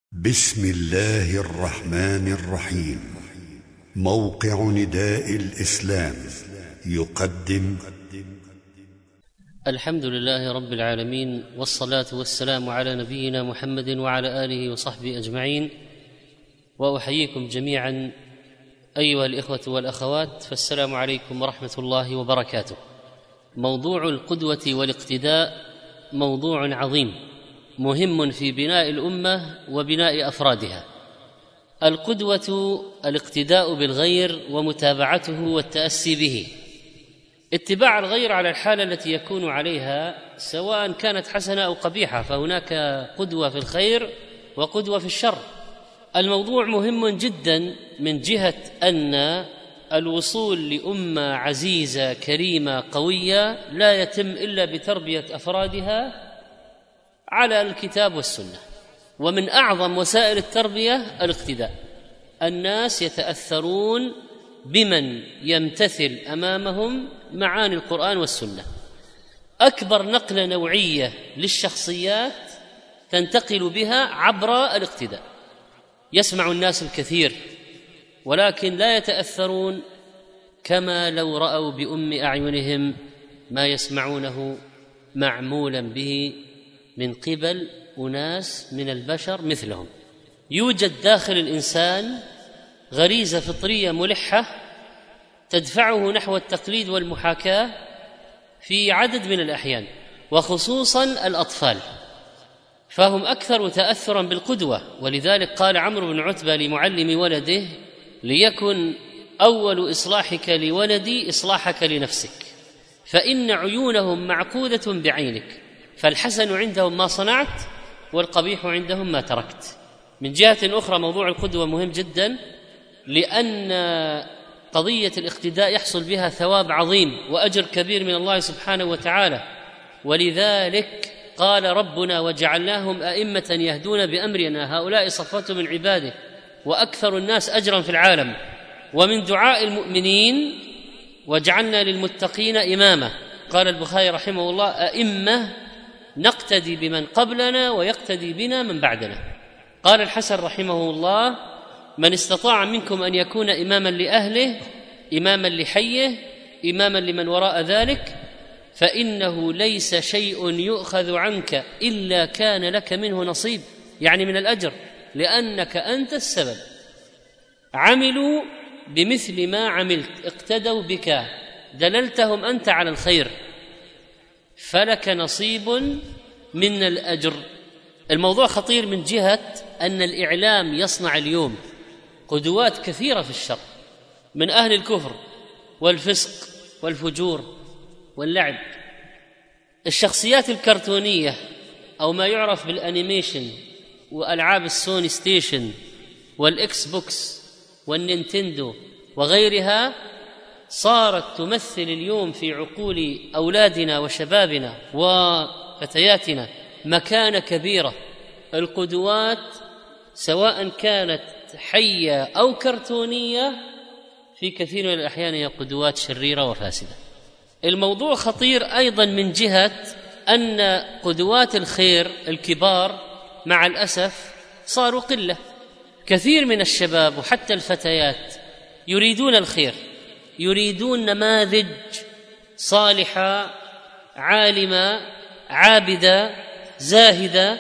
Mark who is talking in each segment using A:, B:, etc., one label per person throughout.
A: بسم الله الرحمن الرحيم. موقع نداء الإسلام يقدم
B: الحمد لله رب العالمين، والصلاة والسلام على نبينا محمد وعلى آله وصحبه أجمعين. وأحييكم جميعا أيها الإخوة والأخوات، فالسلام عليكم ورحمة الله وبركاته. موضوع القدوة والاقتداء موضوع عظيم مهم في بناء الأمة وبناء أفرادها. القدوة الاقتداء بالغير ومتابعته والتأسي به. اتباع الغير على الحالة التي يكون عليها سواء كانت حسنة أو قبيحة، فهناك قدوة في الخير وقدوة في الشر. الموضوع مهم جدا من جهة أن الوصول لأمة عزيزة كريمة قوية لا يتم إلا بتربية أفرادها على الكتاب والسنة، ومن أعظم وسائل التربية الاقتداء. الناس يتأثرون بمن يمتثل أمامهم معاني القرآن والسنة. أكبر نقلة نوعية للشخصيات تنتقل بها عبر الاقتداء. يسمع الناس الكثير ولكن لا يتأثرون كما لو رأوا بأم أعينهم ما يسمعونه معمولا به من قبل أناس من البشر مثلهم. يوجد داخل الإنسان غريزة فطرية ملحة تدفعه نحو التقليد والمحاكاة في عدد من الأحيان، وخصوصا الأطفال، فهم أكثر تأثرا بالقدوة. ولذلك قال عمرو بن عتبة لمعلم ولده: ليكن أول إصلاحك لولدي إصلاحك لنفسك، فإن عيونهم معقودة بعينك، فالحسن عندهم ما صنعت والقبيح عندهم ما تركت. من جهة أخرى موضوع القدوة مهم جدا، لأن قضية الاقتداء يحصل بها ثواب عظيم وأجر كبير من الله سبحانه وتعالى. ولذلك قال ربنا: وجعلناهم أئمة يهدون بأمرنا هؤلاء صفوة من عباده وأكثر الناس أجرا في العالم. ومن دعاء المؤمنين: وجعلنا للمتقين إماما. قال البخاري رحمه الله: أئمة نقتدي بمن قبلنا ويقتدي بنا من بعدنا. قال الحسن رحمه الله: من استطاع منكم أن يكون إماما لأهله، إماما لحيه، إماما لمن وراء ذلك، فإنه ليس شيء يؤخذ عنك إلا كان لك منه نصيب، يعني من الأجر، لأنك أنت السبب. عملوا بمثل ما عملت، اقتدوا بك، دللتهم أنت على الخير، فلك نصيب من الأجر. الموضوع خطير من جهة أن الإعلام يصنع اليوم قدوات كثيرة في الشر من أهل الكفر والفسق والفجور واللعب. الشخصيات الكرتونية أو ما يعرف بالأنيميشن وألعاب السوني ستيشن والإكس بوكس والنينتندو وغيرها صارت تمثل اليوم في عقول أولادنا وشبابنا وفتياتنا مكانة كبيرة. القدوات سواء كانت حية أو كرتونية في كثير من الأحيان هي قدوات شريرة وفاسدة. الموضوع خطير أيضا من جهة أن قدوات الخير الكبار مع الأسف صاروا قلة. كثير من الشباب وحتى الفتيات يريدون الخير، يريدون نماذج صالحة عالمة عابدة زاهدة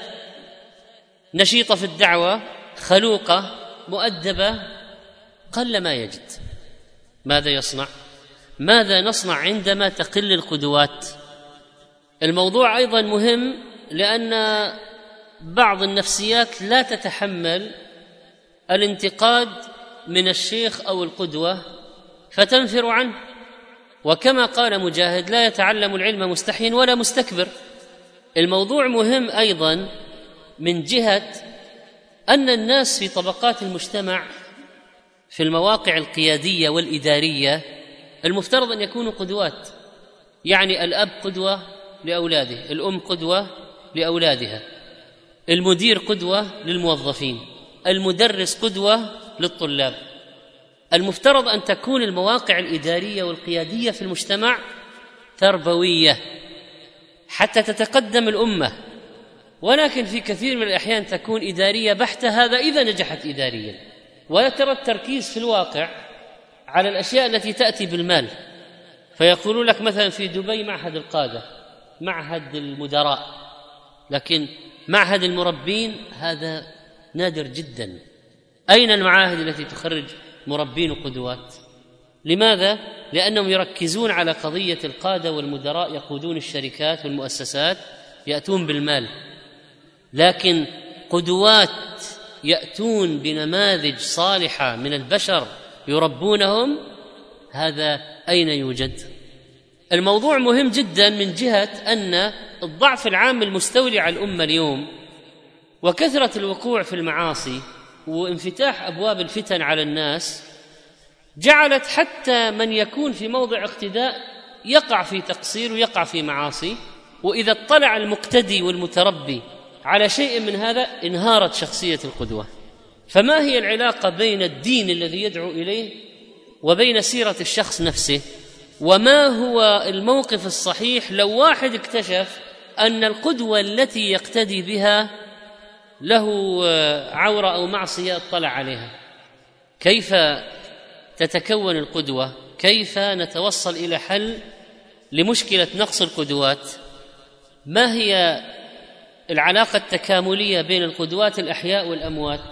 B: نشيطة في الدعوة خلوقة مؤدبة، قل ما يجد. ماذا يصنع؟ ماذا نصنع عندما تقل القدوات؟ الموضوع أيضا مهم لأن بعض النفسيات لا تتحمل الانتقاد من الشيخ أو القدوة فتنفر عنه، وكما قال مجاهد: لا يتعلم العلم مستحي ولا مستكبر. الموضوع مهم أيضا من جهة أن الناس في طبقات المجتمع في المواقع القيادية والإدارية المفترض أن يكونوا قدوات، يعني الأب قدوة لأولاده، الأم قدوة لأولادها، المدير قدوة للموظفين، المدرس قدوة للطلاب. المفترض أن تكون المواقع الإدارية والقيادية في المجتمع تربوية حتى تتقدم الأمة. ولكن في كثير من الأحيان تكون إدارية بحتة، هذا إذا نجحت إداريا. ولا ترى التركيز في الواقع على الأشياء التي تأتي بالمال، فيقولون لك مثلا في دبي معهد القادة، معهد المدراء، لكن معهد المربين هذا نادر جدا. أين المعاهد التي تخرج مربين وقدوات؟ لماذا؟ لأنهم يركزون على قضية القادة والمدراء، يقودون الشركات والمؤسسات، يأتون بالمال. لكن قدوات يأتون بنماذج صالحة من البشر يربونهم، هذا أين يوجد؟ الموضوع مهم جدا من جهة أن الضعف العام المستولي على الأمة اليوم وكثرة الوقوع في المعاصي وانفتاح أبواب الفتن على الناس جعلت حتى من يكون في موضع اقتداء يقع في تقصير ويقع في معاصي، وإذا اطلع المقتدي والمتربي على شيء من هذا انهارت شخصية القدوة. فما هي العلاقة بين الدين الذي يدعو إليه وبين سيرة الشخص نفسه؟ وما هو الموقف الصحيح لو واحد اكتشف أن القدوة التي يقتدي بها له عورة أو معصية اطلع عليها؟ كيف تتكون القدوة؟ كيف نتوصل إلى حل لمشكلة نقص القدوات؟ ما هي العلاقة التكاملية بين القدوات الأحياء والأموات؟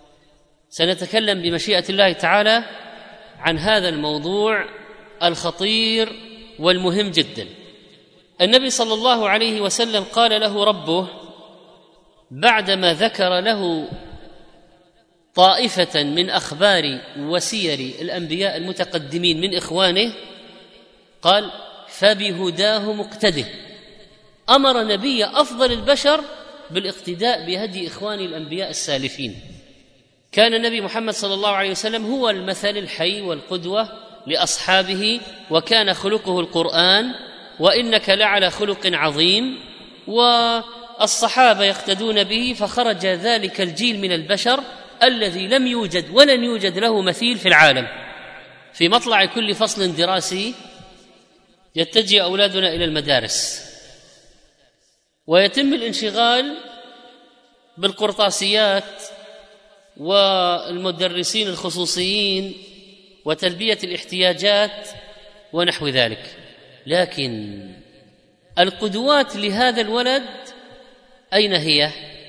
B: سنتكلم بمشيئة الله تعالى عن هذا الموضوع الخطير والمهم جدا. النبي صلى الله عليه وسلم قال له ربه بعدما ذكر له طائفة من أخبار وسير الأنبياء المتقدمين من إخوانه، قال فبهداه مقتده. أمر نبي أفضل البشر بالاقتداء بهدي إخوان الأنبياء السالفين. كان النبي محمد صلى الله عليه وسلم هو المثل الحي والقدوة لأصحابه، وكان خلقه القرآن، وإنك لعلى خلق عظيم، والصحابة يقتدون به، فخرج ذلك الجيل من البشر الذي لم يوجد ولن يوجد له مثيل في العالم. في مطلع كل فصل دراسي يتجه أولادنا إلى المدارس ويتم الانشغال بالقرطاسيات والمدرسين الخصوصيين وتلبية الاحتياجات ونحو ذلك. لكن القدوات لهذا الولد أين هي؟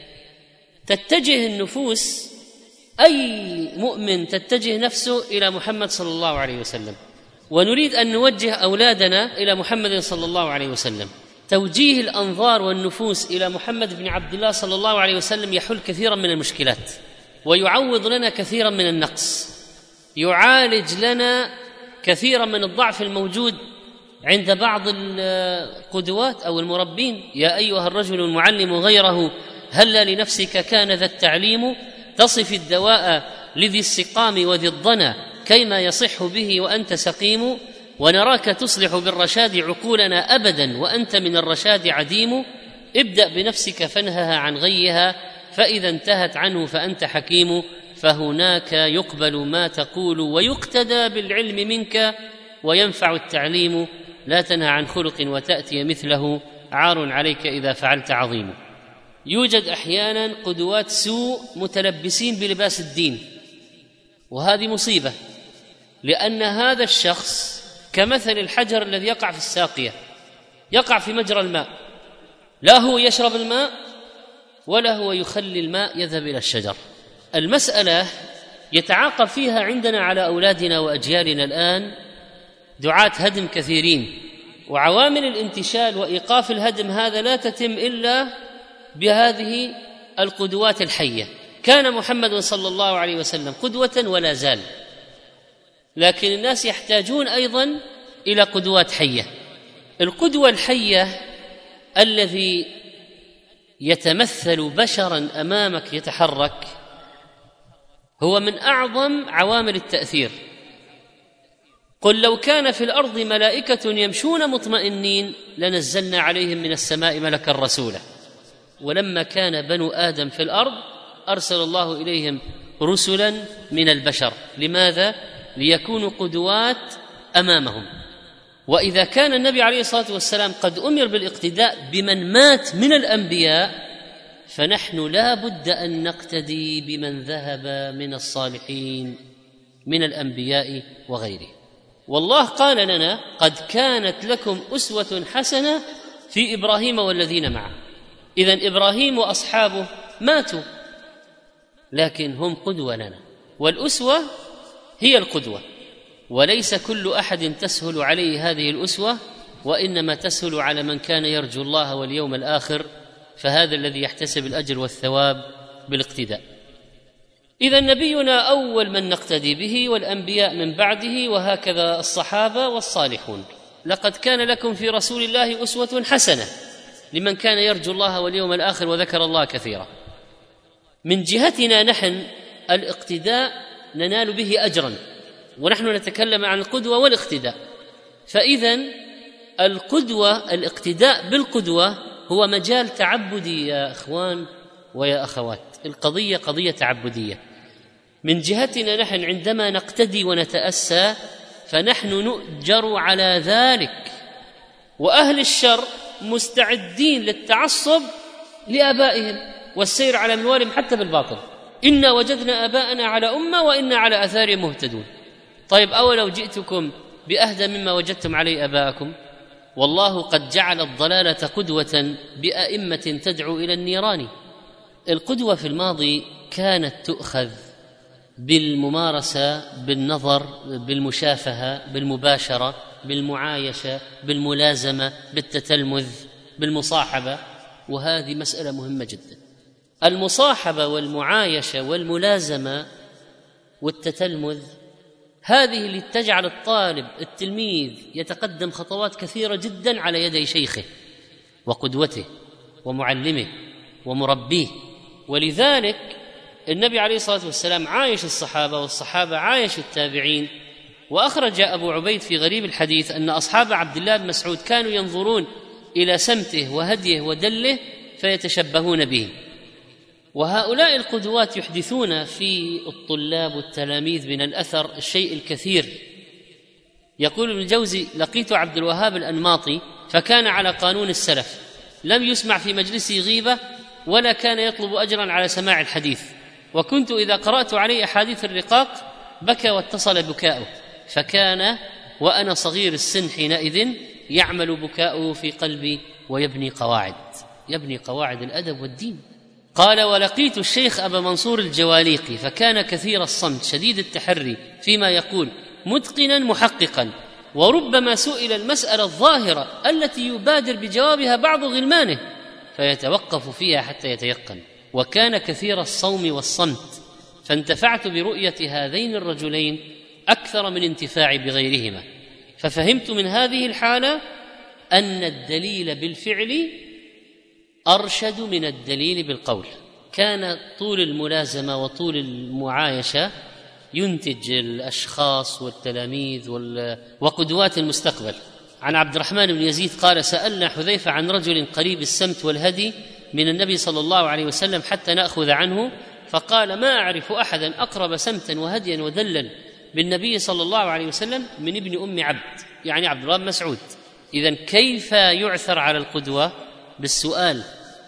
B: تتجه النفوس، أي مؤمن تتجه نفسه إلى محمد صلى الله عليه وسلم، ونريد أن نوجه أولادنا إلى محمد صلى الله عليه وسلم. توجيه الأنظار والنفوس إلى محمد بن عبد الله صلى الله عليه وسلم يحل كثيرا من المشكلات، ويعوض لنا كثيرا من النقص، يعالج لنا كثيرا من الضعف الموجود عند بعض القدوات أو المربين. يا أيها الرجل المعلم غيره هلا لنفسك كان ذا التعليم، تصف الدواء لذي السقام وذي الضنا كيما يصح به وأنت سقيم، ونراك تصلح بالرشاد عقولنا أبدا وأنت من الرشاد عديم، ابدأ بنفسك فانهها عن غيها فإذا انتهت عنه فأنت حكيم، فهناك يقبل ما تقول ويقتدى بالعلم منك، وينفع التعليم لا تنهى عن خلق وتأتي مثله عار عليك إذا فعلت عظيم. يوجد أحيانا قدوات سوء متلبسين بلباس الدين، وهذه مصيبة، لأن هذا الشخص كمثل الحجر الذي يقع في الساقية، يقع في مجرى الماء، لا هو يشرب الماء ولا هو يخلي الماء يذهب إلى الشجر. المسألة يتعاقب فيها عندنا على أولادنا وأجيالنا الآن دعاة هدم كثيرين، وعوامل الانتشال وإيقاف الهدم هذا لا تتم إلا بهذه القدوات الحية. كان محمد صلى الله عليه وسلم قدوة ولا زال، لكن الناس يحتاجون أيضا إلى قدوات حية. القدوة الحية الذي يتمثل بشرا أمامك يتحرك هو من أعظم عوامل التأثير. قل لو كان في الأرض ملائكة يمشون مطمئنين لنزلنا عليهم من السماء ملكا رسولا. ولما كان بنو آدم في الأرض أرسل الله إليهم رسلا من البشر. لماذا؟ ليكونوا قدوات أمامهم. وإذا كان النبي عليه الصلاة والسلام قد أمر بالاقتداء بمن مات من الأنبياء، فنحن لا بد أن نقتدي بمن ذهب من الصالحين من الأنبياء وغيره. والله قال لنا: قد كانت لكم أسوة حسنة في إبراهيم والذين معه. إذن إبراهيم وأصحابه ماتوا لكن هم قدوة لنا، والأسوة هي القدوة، وليس كل أحد تسهل عليه هذه الأسوة، وإنما تسهل على من كان يرجو الله واليوم الآخر، فهذا الذي يحتسب الأجر والثواب بالاقتداء. إذا نبينا أول من نقتدي به، والأنبياء من بعده، وهكذا الصحابة والصالحون. لقد كان لكم في رسول الله أسوة حسنة لمن كان يرجو الله واليوم الآخر وذكر الله كثيرا. من جهتنا نحن الاقتداء ننال به أجرا، ونحن نتكلم عن القدوة والاقتداء. فإذا القدوة، الاقتداء بالقدوة هو مجال تعبدي يا إخوان ويا أخوات، القضية قضية تعبدية. من جهتنا نحن عندما نقتدي ونتأسى فنحن نؤجر على ذلك، وأهل الشر مستعدين للتعصب لآبائهم والسير على منوالهم حتى بالباطل. إنا وجدنا آباءنا على أمة وإنا على آثارهم مهتدون. طيب أولو جئتكم بأهدى مما وجدتم عليه آباءكم؟ والله قد جعل الضلالة قدوة بأئمة تدعو إلى النيران. القدوة في الماضي كانت تؤخذ بالممارسة، بالنظر، بالمشافهة، بالمباشرة، بالمعايشة، بالملازمة، بالتتلمذ، بالمصاحبة، وهذه مسألة مهمة جدا. المصاحبة والمعايشة والملازمة والتتلمذ هذه اللي تجعل الطالب التلميذ يتقدم خطوات كثيرة جدا على يدي شيخه وقدوته ومعلمه ومربيه. ولذلك النبي عليه الصلاة والسلام عايش الصحابة، والصحابة عايشوا التابعين. وأخرج أبو عبيد في غريب الحديث أن أصحاب عبد الله بن مسعود كانوا ينظرون إلى سمته وهديه ودله فيتشبهون به. وهؤلاء القدوات يحدثون في الطلاب والتلاميذ من الأثر الشيء الكثير. يقول ابن الجوزي: لقيت عبد الوهاب الأنماطي فكان على قانون السلف، لم يسمع في مجلسه غيبة ولا كان يطلب أجرا على سماع الحديث، وكنت إذا قرأت عليه أحاديث الرقاق بكى واتصل بكاؤه، فكان وأنا صغير السن حينئذ يعمل بكاؤه في قلبي ويبني قواعد الأدب والدين. قال: ولقيت الشيخ أبا منصور الجواليقي فكان كثير الصمت شديد التحري فيما يقول، متقنا محققا، وربما سئل المسألة الظاهرة التي يبادر بجوابها بعض غلمانه فيتوقف فيها حتى يتيقن، وكان كثير الصوم والصمت، فانتفعت برؤية هذين الرجلين أكثر من انتفاعي بغيرهما. ففهمت من هذه الحالة أن الدليل بالفعل أرشد من الدليل بالقول. كان طول الملازمة وطول المعايشة ينتج الأشخاص والتلاميذ وقدوات المستقبل. عن عبد الرحمن بن يزيد قال: سألنا حذيفة عن رجل قريب السمت والهدي من النبي صلى الله عليه وسلم حتى نأخذ عنه، فقال: ما أعرف أحدا أقرب سمتا وهديا ودلا بالنبي صلى الله عليه وسلم من ابن أم عبد، يعني عبد الله بن مسعود. إذن كيف يعثر على القدوة؟ بالسؤال.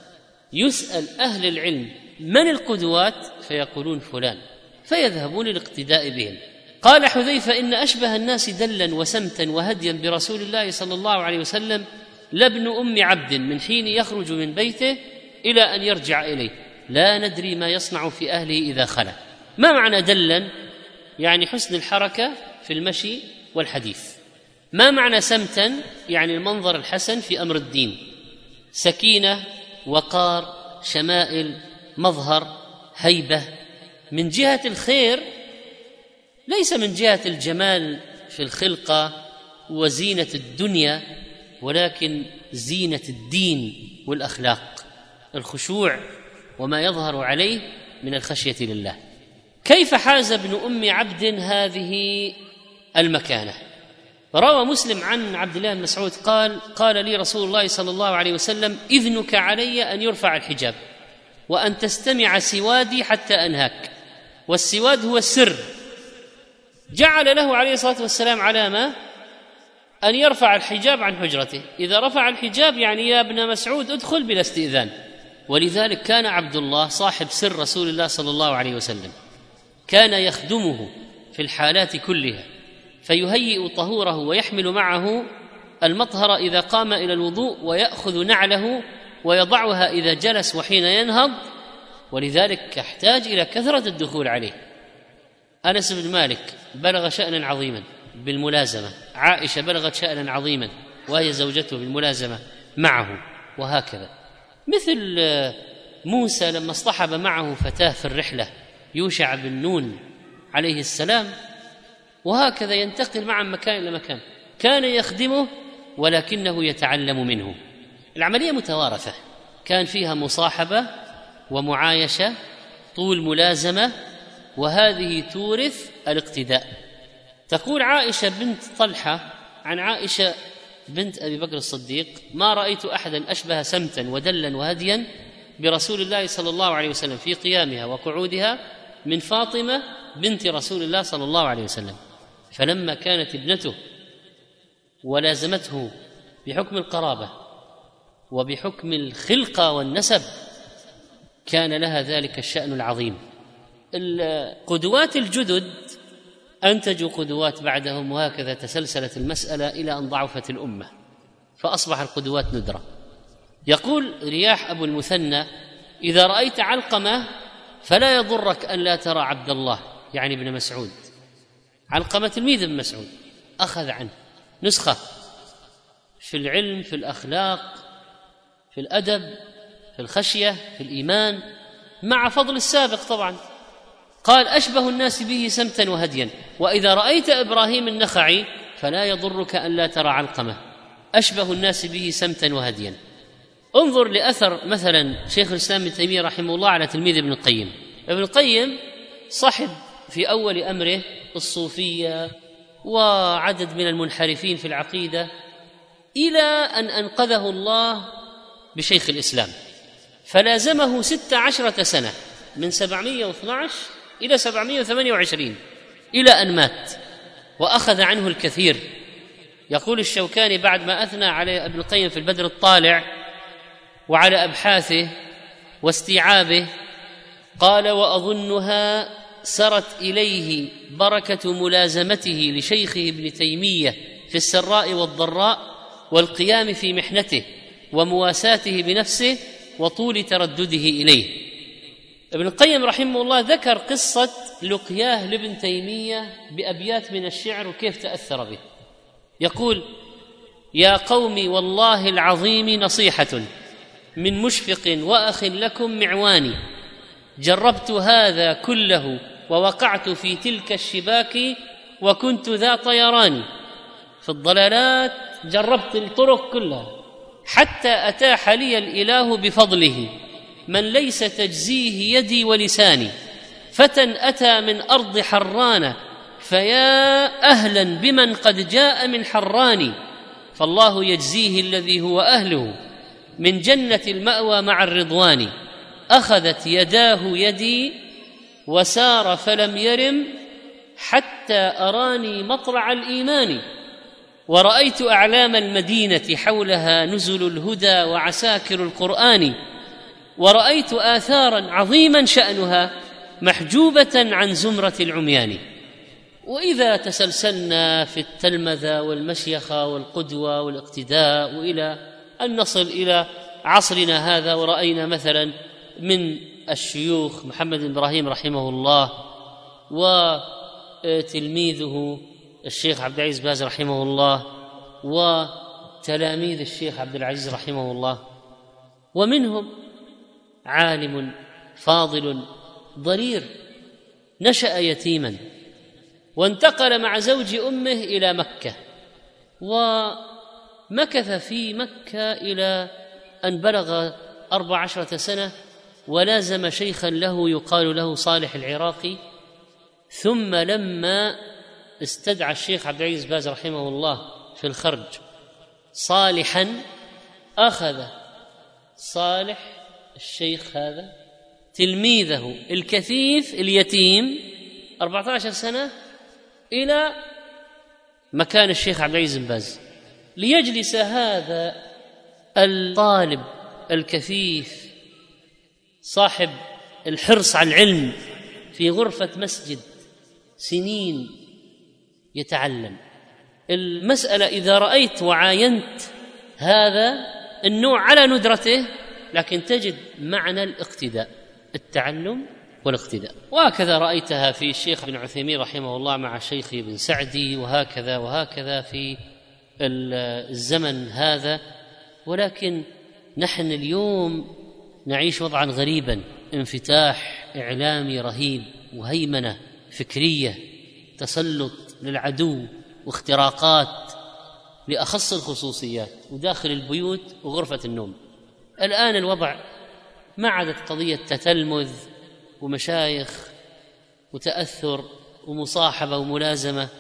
B: يسأل أهل العلم من القدوات فيقولون فلان، فيذهبون للاقتداء بهم. قال حذيفة: إن أشبه الناس دلا وسمتا وهديا برسول الله صلى الله عليه وسلم لابن أم عبد من حين يخرج من بيته إلى أن يرجع إليه، لا ندري ما يصنع في أهله إذا خلى. ما معنى دلا؟ يعني حسن الحركة في المشي والحديث. ما معنى سمتا؟ يعني المنظر الحسن في أمر الدين، سكينة، وقار، شمائل، مظهر، هيبة. من جهة الخير، ليس من جهة الجمال في الخلقة وزينة الدنيا، ولكن زينة الدين والأخلاق، الخشوع وما يظهر عليه من الخشية لله. كيف حاز ابن أم عبد هذه المكانة؟ روى مسلم عن عبد الله بن مسعود قال لي رسول الله صلى الله عليه وسلم: إذنك علي أن يرفع الحجاب وأن تستمع سوادي حتى أنهاك. والسواد هو السر. جعل له عليه الصلاة والسلام علامة أن يرفع الحجاب عن حجرته. إذا رفع الحجاب يعني يا ابن مسعود ادخل بلا استئذان، ولذلك كان عبد الله صاحب سر رسول الله صلى الله عليه وسلم، كان يخدمه في الحالات كلها، فيهيئ طهوره ويحمل معه المطهر إذا قام إلى الوضوء، ويأخذ نعله ويضعها إذا جلس وحين ينهض، ولذلك يحتاج إلى كثرة الدخول عليه. أنس بن مالك بلغ شأنا عظيما بالملازمة، عائشة بلغت شأنا عظيما وهي زوجته بالملازمة معه، وهكذا. مثل موسى لما اصطحب معه فتاة في الرحلة يوشع بن نون عليه السلام، وهكذا ينتقل معه من مكان إلى مكان، كان يخدمه ولكنه يتعلم منه. العملية متوارثة، كان فيها مصاحبة ومعايشة طول ملازمة، وهذه تورث الاقتداء. تقول عائشة بنت طلحة عن عائشة بنت أبي بكر الصديق: ما رأيت أحدا أشبه سمتا ودلا وهديا برسول الله صلى الله عليه وسلم في قيامها وقعودها من فاطمة بنت رسول الله صلى الله عليه وسلم. فلما كانت ابنته ولازمته بحكم القرابة وبحكم الخلقة والنسب كان لها ذلك الشأن العظيم. القدوات الجدد أنتجوا قدوات بعدهم، وهكذا تسلسلت المسألة إلى أن ضعفت الأمة فأصبح القدوات ندرة. يقول رياح أبو المثنى: إذا رأيت علقمة فلا يضرك أن لا ترى عبد الله، يعني ابن مسعود. علقمة تلميذ ابن مسعود، أخذ عنه نسخة في العلم، في الأخلاق، في الأدب، في الخشية، في الإيمان، مع فضل السابق طبعا. قال: أشبه الناس به سمتا وهديا. وإذا رأيت إبراهيم النخعي فلا يضرك أن لا ترى علقمة، أشبه الناس به سمتا وهديا. انظر لأثر مثلا شيخ الإسلام ابن تيمية رحمه الله على تلميذ ابن القيم. ابن القيم صحب في أول أمره الصوفية وعدد من المنحرفين في العقيدة، إلى أن أنقذه الله بشيخ الإسلام، فلازمه 16 سنة من 712 إلى 728 إلى أن مات، وأخذ عنه الكثير. يقول الشوكاني بعد ما أثنى على ابن القيم في البدر الطالع وعلى أبحاثه واستيعابه، قال: وأظنها سرت إليه بركة ملازمته لشيخه ابن تيمية في السراء والضراء، والقيام في محنته ومواساته بنفسه وطول تردده إليه. ابن القيم رحمه الله ذكر قصة لقياه لابن تيمية بأبيات من الشعر وكيف تأثر به. يقول: يا قوم والله العظيم نصيحة من مشفق وأخ لكم معواني، جربت هذا كله ووقعت في تلك الشباك وكنت ذا طيران. في الضلالات جربت الطرق كلها حتى أتاح لي الإله بفضله من ليس تجزيه يدي ولساني، فتى أتى من أرض حران فيا أهلا بمن قد جاء من حران، فالله يجزيه الذي هو أهله من جنة المأوى مع الرضوان. أخذت يداه يدي وسار فلم يرم حتى أراني مطلع الإيمان، ورأيت أعلام المدينة حولها نزل الهدى وعساكر القرآن، ورأيت آثارا عظيما شأنها محجوبة عن زمرة العميان. وإذا تسلسلنا في التلمذة والمشيخة والقدوة والاقتداء وإلى أن نصل إلى عصرنا هذا، ورأينا مثلا من الشيوخ محمد بن إبراهيم رحمه الله وتلميذه الشيخ عبد العزيز باز رحمه الله وتلاميذ الشيخ عبد العزيز رحمه الله، ومنهم عالم فاضل ضرير نشأ يتيما وانتقل مع زوج أمه إلى مكة، ومكث في مكة إلى أن بلغ 14 سنة، ولازم شيخا له يقال له صالح العراقي. ثم لما استدعى الشيخ عبد العزيز باز رحمه الله في الخرج صالحا، أخذ صالح الشيخ هذا تلميذه الكثيف اليتيم 14 سنة إلى مكان الشيخ عبد العزيز باز، ليجلس هذا الطالب الكثيف صاحب الحرص على العلم في غرفة مسجد سنين يتعلم. المسألة إذا رأيت وعاينت هذا النوع على ندرته، لكن تجد معنى الاقتداء، التعلم والاقتداء. وهكذا رأيتها في الشيخ بن عثيمين رحمه الله مع شيخي بن سعدي، وهكذا في الزمن هذا. ولكن نحن اليوم نعيش وضعا غريبا، انفتاح إعلامي رهيب وهيمنة فكرية، تسلط للعدو واختراقات لأخص الخصوصيات وداخل البيوت وغرفة النوم. الآن الوضع ما عادت قضية تتلمذ ومشايخ وتأثر ومصاحبة وملازمة،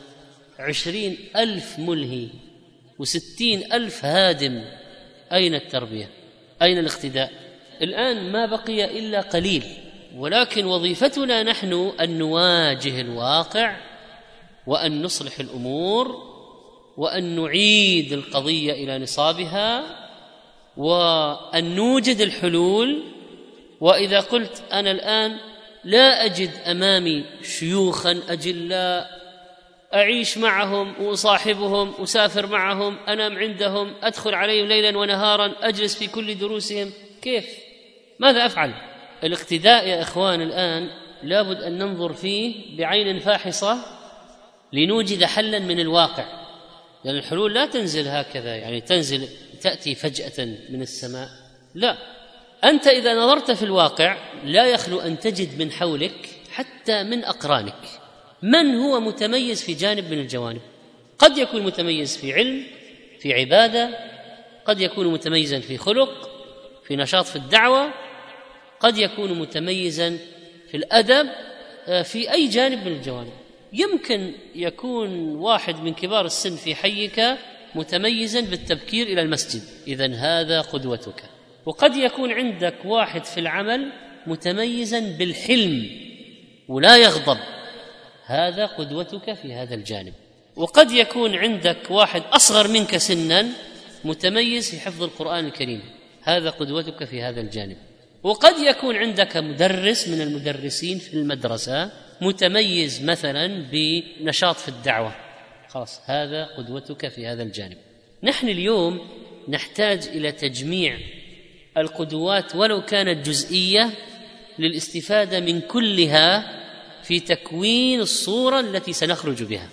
B: 20,000 ملهي و60,000 هادم. أين التربية؟ أين الاقتداء؟ الآن ما بقي إلا قليل، ولكن وظيفتنا نحن أن نواجه الواقع وأن نصلح الأمور وأن نعيد القضية إلى نصابها وأن نوجد الحلول. وإذا قلت أنا الآن لا أجد أمامي شيوخا أجلاء أعيش معهم وأصاحبهم، أسافر معهم، أنام عندهم، أدخل عليهم ليلا ونهارا، أجلس في كل دروسهم، كيف؟ ماذا أفعل؟ الاقتداء يا إخوان الآن لابد أن ننظر فيه بعين فاحصة لنوجد حلا من الواقع، لأن الحلول لا تنزل هكذا، يعني تنزل تأتي فجأة من السماء، لا. أنت إذا نظرت في الواقع لا يخلو أن تجد من حولك حتى من أقرانك من هو متميز في جانب من الجوانب. قد يكون متميز في علم، في عبادة، قد يكون متميزا في خلق، في نشاط في الدعوة، قد يكون متميزا في الأدب، في أي جانب من الجوانب. يمكن يكون واحد من كبار السن في حيك متميزا بالتبكير إلى المسجد، إذن هذا قدوتك. وقد يكون عندك واحد في العمل متميزا بالحلم ولا يغضب، هذا قدوتك في هذا الجانب. وقد يكون عندك واحد أصغر منك سنا متميز في حفظ القرآن الكريم، هذا قدوتك في هذا الجانب. وقد يكون عندك مدرس من المدرسين في المدرسة متميز مثلا بنشاط في الدعوة، خلاص هذا قدوتك في هذا الجانب. نحن اليوم نحتاج إلى تجميع القدوات ولو كانت جزئية للاستفادة من كلها في تكوين الصورة التي سنخرج بها.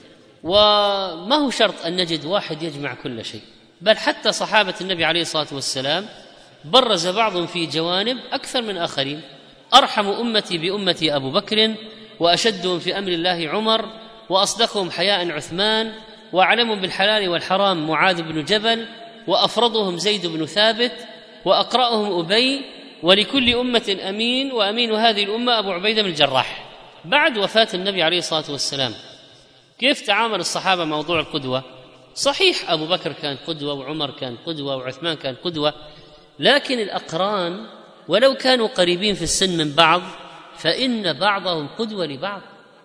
B: وما هو شرط أن نجد واحد يجمع كل شيء، بل حتى صحابة النبي عليه الصلاة والسلام برز بعضهم في جوانب أكثر من آخرين. أرحم أمتي بأمتي أبو بكر، وأشدهم في أمر الله عمر، وأصدقهم حياء عثمان، وأعلمهم بالحلال والحرام معاذ بن جبل، وأفرضهم زيد بن ثابت، وأقرأهم أبي، ولكل أمة أمين، وأمين هذه الأمة أبو عبيدة بن الجراح. بعد وفاة النبي عليه الصلاة والسلام كيف تعامل الصحابة مع موضوع القدوة؟ صحيح أبو بكر كان قدوة، وعمر كان قدوة، وعثمان كان قدوة، لكن الأقران ولو كانوا قريبين في السن من بعض فإن بعضهم قدوة لبعض،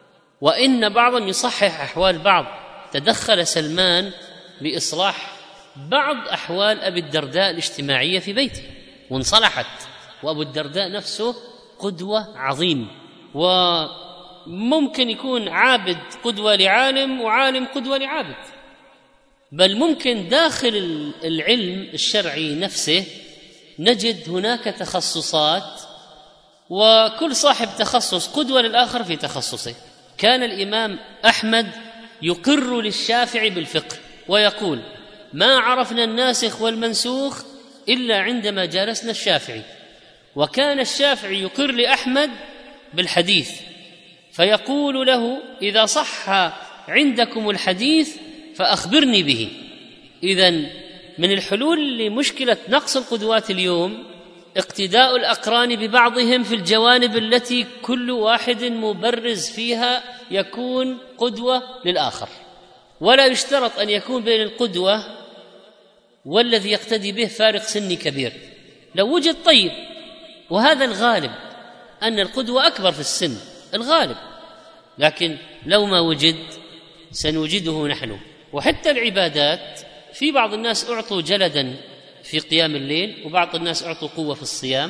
B: وإن بعضهم يصحح أحوال بعض. تدخل سلمان بإصلاح بعض أحوال أبي الدرداء الاجتماعية في بيته وانصلحت، وأبو الدرداء نفسه قدوة عظيم. وممكن يكون عابد قدوة لعالم، وعالم قدوة لعابد، بل ممكن داخل العلم الشرعي نفسه نجد هناك تخصصات، وكل صاحب تخصص قدوة للآخر في تخصصه. كان الإمام أحمد يقر للشافعي بالفقه ويقول: ما عرفنا الناسخ والمنسوخ إلا عندما جالسنا الشافعي. وكان الشافعي يقر لأحمد بالحديث فيقول له: إذا صح عندكم الحديث فأخبرني به. إذن من الحلول لمشكلة نقص القدوات اليوم اقتداء الأقران ببعضهم في الجوانب التي كل واحد مبرز فيها يكون قدوة للآخر، ولا يشترط أن يكون بين القدوة والذي يقتدي به فارق سني كبير. لو وجد طيب، وهذا الغالب أن القدوة أكبر في السن الغالب، لكن لو ما وجد سنوجده نحن. وحتى العبادات، في بعض الناس أعطوا جلدا في قيام الليل، وبعض الناس أعطوا قوة في الصيام،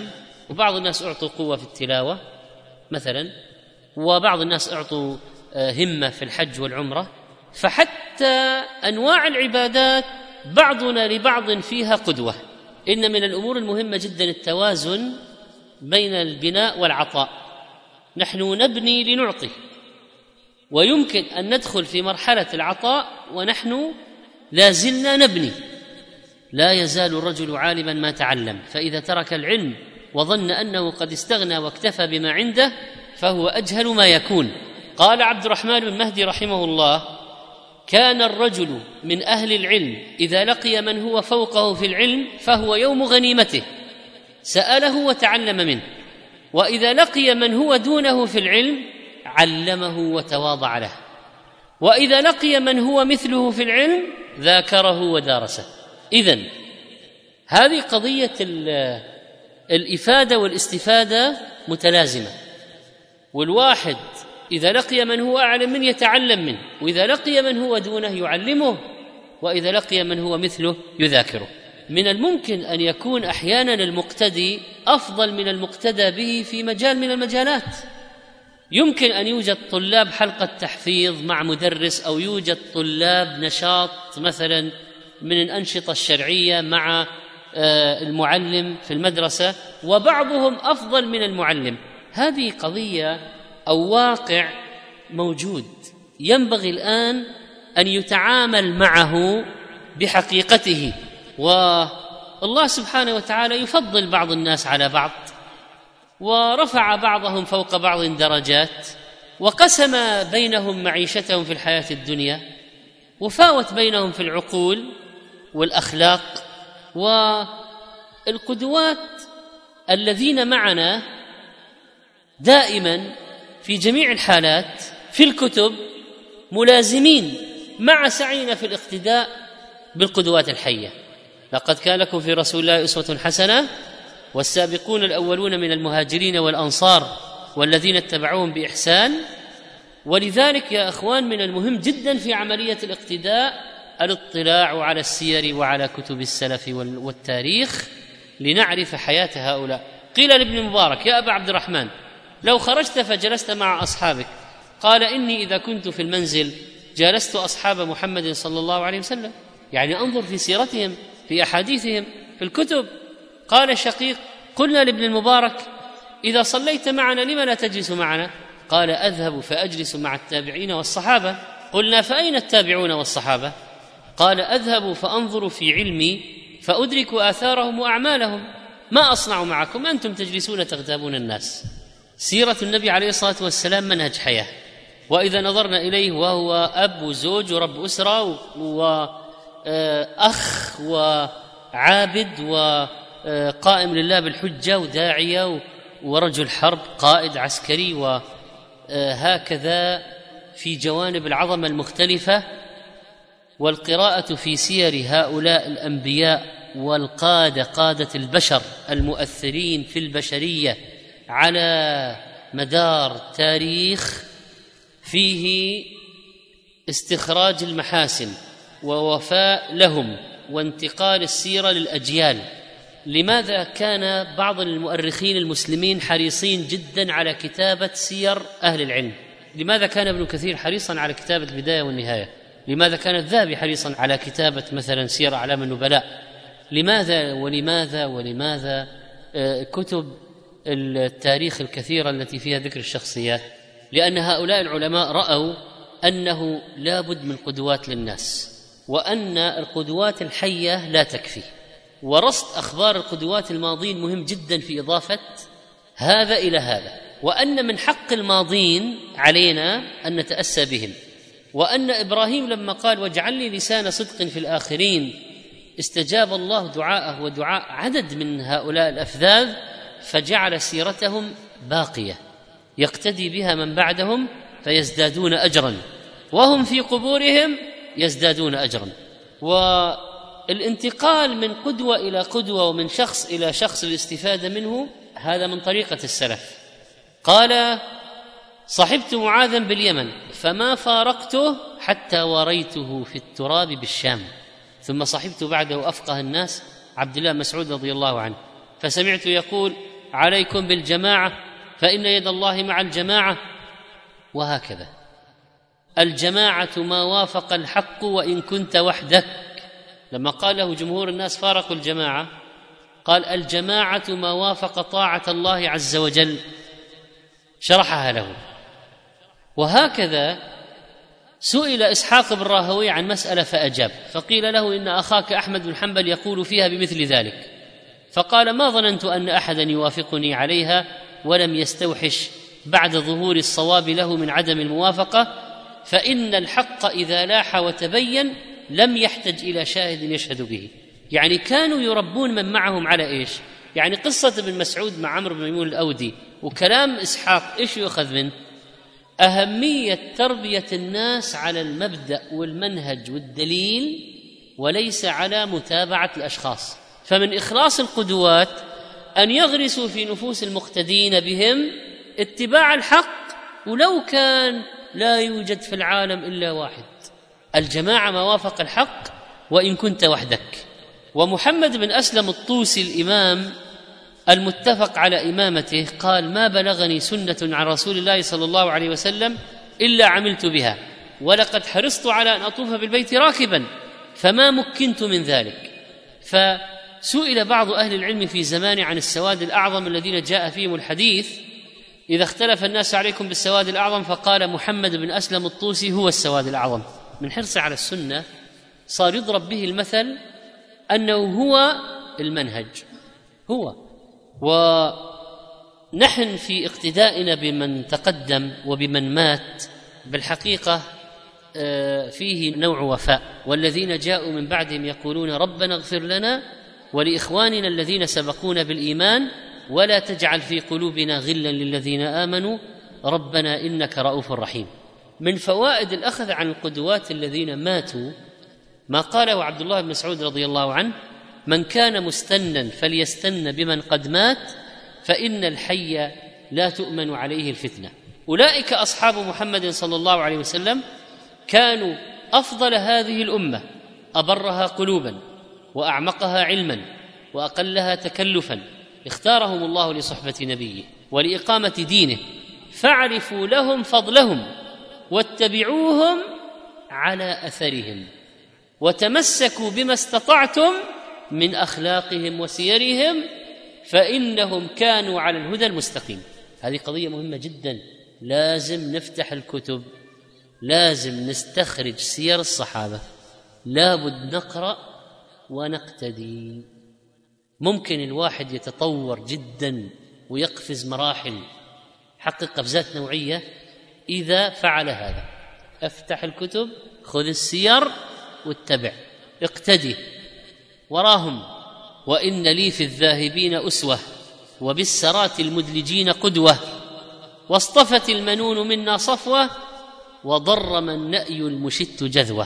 B: وبعض الناس أعطوا قوة في التلاوة مثلا، وبعض الناس أعطوا همة في الحج والعمرة، فحتى أنواع العبادات بعضنا لبعض فيها قدوة. إن من الأمور المهمة جدا التوازن بين البناء والعطاء. نحن نبني لنعطي، ويمكن أن ندخل في مرحلة العطاء ونحن لا زلنا نبني. لا يزال الرجل عالما ما تعلم، فإذا ترك العلم وظن أنه قد استغنى واكتفى بما عنده فهو أجهل ما يكون. قال عبد الرحمن بن مهدي رحمه الله: كان الرجل من أهل العلم إذا لقي من هو فوقه في العلم فهو يوم غنيمته، سأله وتعلم منه، وإذا لقي من هو دونه في العلم علمه وتواضع له، وإذا لقي من هو مثله في العلم ذاكره ودارسه. إذن هذه قضية الإفادة والاستفادة متلازمة، والواحد إذا لقي من هو أعلم منه يتعلم منه، وإذا لقي من هو دونه يعلمه، وإذا لقي من هو مثله يذاكره. من الممكن أن يكون أحيانا المقتدي أفضل من المقتدى به في مجال من المجالات. يمكن أن يوجد طلاب حلقة تحفيظ مع مدرس، أو يوجد طلاب نشاط مثلا من الأنشطة الشرعية مع المعلم في المدرسة، وبعضهم أفضل من المعلم. هذه قضية أو واقع موجود، ينبغي الآن أن يتعامل معه بحقيقته. والله سبحانه وتعالى يفضل بعض الناس على بعض، ورفع بعضهم فوق بعض درجات، وقسم بينهم معيشتهم في الحياة الدنيا، وفاوت بينهم في العقول والأخلاق. والقدوات الذين معنا دائما في جميع الحالات في الكتب ملازمين مع سعينا في الاقتداء بالقدوات الحية. لقد كان لكم في رسول الله أسوة حسنة والسابقون الأولون من المهاجرين والأنصار والذين اتبعوهم بإحسان. ولذلك يا أخوان من المهم جدا في عملية الاقتداء الاطلاع على السير وعلى كتب السلف والتاريخ لنعرف حياة هؤلاء. قيل لابن مبارك: يا أبا عبد الرحمن، لو خرجت فجلست مع أصحابك، قال: إني إذا كنت في المنزل جالست أصحاب محمد صلى الله عليه وسلم، يعني أنظر في سيرتهم، في أحاديثهم، في الكتب. قال شقيق: قلنا لابن المبارك: إذا صليت معنا لما لا تجلس معنا؟ قال: أذهب فأجلس مع التابعين والصحابة. قلنا: فأين التابعون والصحابة؟ قال: أذهب فأنظر في علمي فأدرك آثارهم وأعمالهم، ما أصنع معكم، أنتم تجلسون تغتابون الناس. سيرة النبي عليه الصلاة والسلام منهج حياة، وإذا نظرنا إليه وهو أب وزوج ورب أسرة وأخ وعابد وقائم لله بالحجة وداعية ورجل حرب، قائد عسكري، وهكذا في جوانب العظمة المختلفة. والقراءة في سير هؤلاء الأنبياء والقادة، قادة البشر المؤثرين في البشرية على مدار تاريخ، فيه استخراج المحاسن ووفاء لهم وانتقال السيرة للأجيال. لماذا كان بعض المؤرخين المسلمين حريصين جدا على كتابة سير أهل العلم؟ لماذا كان ابن كثير حريصا على كتابة البداية والنهاية؟ لماذا كان الذهبي حريصا على كتابة مثلا سير أعلام النبلاء؟ لماذا كتب التاريخ الكثيرة التي فيها ذكر الشخصيات؟ لأن هؤلاء العلماء رأوا أنه لا بد من قدوات للناس، وأن القدوات الحية لا تكفي، ورصد أخبار القدوات الماضين مهم جدا في إضافة هذا إلى هذا، وأن من حق الماضين علينا أن نتأسى بهم، وأن إبراهيم لما قال: واجعل لي لسان صدق في الآخرين، استجاب الله دعاءه ودعاء عدد من هؤلاء الأفذاذ، فجعل سيرتهم باقية يقتدي بها من بعدهم فيزدادون أجرا، وهم في قبورهم يزدادون أجرا. والانتقال من قدوة إلى قدوة ومن شخص إلى شخص الاستفادة منه، هذا من طريقة السلف. قال: صحبت معاذا باليمن فما فارقته حتى وريته في التراب بالشام، ثم صحبت بعده أفقه الناس عبد الله مسعود رضي الله عنه، فسمعت يقول: عليكم بالجماعة فإن يد الله مع الجماعة، وهكذا. الجماعة ما وافق الحق وإن كنت وحدك. لما قال له جمهور الناس فارقوا الجماعة، قال الجماعة ما وافق طاعة الله عز وجل، شرحها له. وهكذا سئل إسحاق بن راهويه عن مسألة فأجاب، فقيل له إن أخاك أحمد بن حنبل يقول فيها بمثل ذلك، فقال ما ظننت أن أحدا يوافقني عليها ولم يستوحش بعد ظهور الصواب له من عدم الموافقة، فإن الحق إذا لاح وتبين لم يحتج إلى شاهد يشهد به. يعني كانوا يربون من معهم على إيش؟ يعني قصة ابن مسعود مع عمرو بن ميمون الأودي وكلام إسحاق إيش يؤخذ منه؟ أهمية تربية الناس على المبدأ والمنهج والدليل وليس على متابعة الأشخاص. فمن إخلاص القدوات أن يغرسوا في نفوس المقتدين بهم اتباع الحق ولو كان لا يوجد في العالم إلا واحد. الجماعة ما وافق الحق وإن كنت وحدك. ومحمد بن أسلم الطوسي الإمام المتفق على إمامته قال ما بلغني سنة عن رسول الله صلى الله عليه وسلم إلا عملت بها، ولقد حرصت على أن أطوف بالبيت راكبا فما مكنت من ذلك. فسئل بعض أهل العلم في زمان عن السواد الأعظم الذين جاء فيهم الحديث إذا اختلف الناس عليكم بالسواد الأعظم، فقال محمد بن أسلم الطوسي هو السواد الأعظم. من حرصه على السنة صار يضرب به المثل أنه هو المنهج هو. ونحن في اقتدائنا بمن تقدم وبمن مات بالحقيقة فيه نوع وفاء، والذين جاءوا من بعدهم يقولون ربنا اغفر لنا ولإخواننا الذين سبقونا بالإيمان ولا تجعل في قلوبنا غلا للذين آمنوا ربنا إنك رؤوف رحيم. من فوائد الأخذ عن القدوات الذين ماتوا ما قاله عبد الله بن مسعود رضي الله عنه من كان مستنا فليستن بمن قد مات فإن الحي لا تؤمن عليه الفتنة. أولئك أصحاب محمد صلى الله عليه وسلم كانوا أفضل هذه الأمة، أبرها قلوبا وأعمقها علما وأقلها تكلفا، اختارهم الله لصحبة نبيه ولإقامة دينه، فاعرفوا لهم فضلهم واتبعوهم على أثرهم وتمسكوا بما استطعتم من أخلاقهم وسيرهم فإنهم كانوا على الهدى المستقيم. هذه قضية مهمة جدا، لازم نفتح الكتب، لازم نستخرج سير الصحابة، لابد نقرأ ونقتدي. ممكن الواحد يتطور جدا ويقفز مراحل، حقق قفزات نوعية إذا فعل هذا. افتح الكتب، خذ السير واتبع، اقتدي وراهم. وإن لي في الذاهبين أسوة وبالسرات المدلجين قدوة واصطفت المنون منا صفوة وضرم النأي المشت جذوة.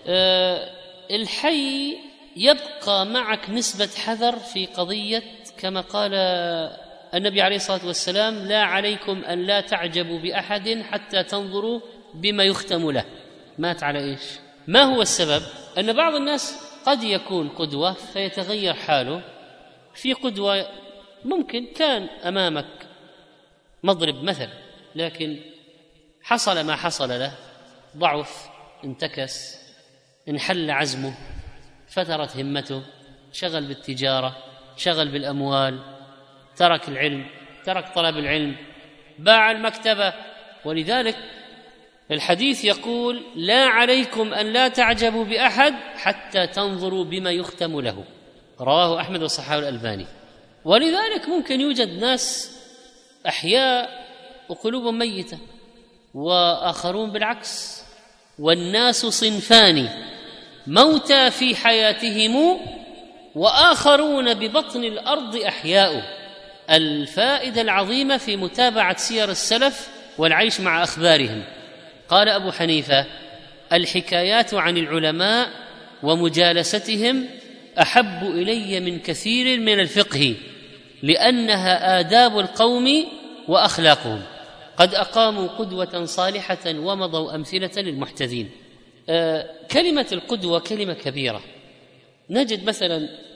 B: الحي يبقى معك نسبة حذر في قضية كما قال النبي عليه الصلاة والسلام لا عليكم أن لا تعجبوا بأحد حتى تنظروا بما يختم له. مات على إيش؟ ما هو السبب؟ أن بعض الناس قد يكون قدوة فيتغير حاله. في قدوة ممكن كان أمامك مضرب مثل لكن حصل ما حصل له، ضعف، انتكس، انحل عزمه، فترت همته، شغل بالتجارة، شغل بالأموال، ترك العلم، ترك طلب العلم، باع المكتبة. ولذلك الحديث يقول لا عليكم أن لا تعجبوا بأحد حتى تنظروا بما يختم له، رواه أحمد وصححه الألباني. ولذلك ممكن يوجد ناس أحياء وقلوبهم ميتة، وآخرون بالعكس. والناس صنفان موتى في حياتهم وآخرون ببطن الأرض أحياء. الفائدة العظيمة في متابعة سير السلف والعيش مع أخبارهم. قال أبو حنيفة الحكايات عن العلماء ومجالستهم أحب إلي من كثير من الفقه لأنها آداب القوم وأخلاقهم، قد أقاموا قدوة صالحة ومضوا أمثلة للمحتذين. كلمة القدوة كلمة كبيرة. نجد مثلا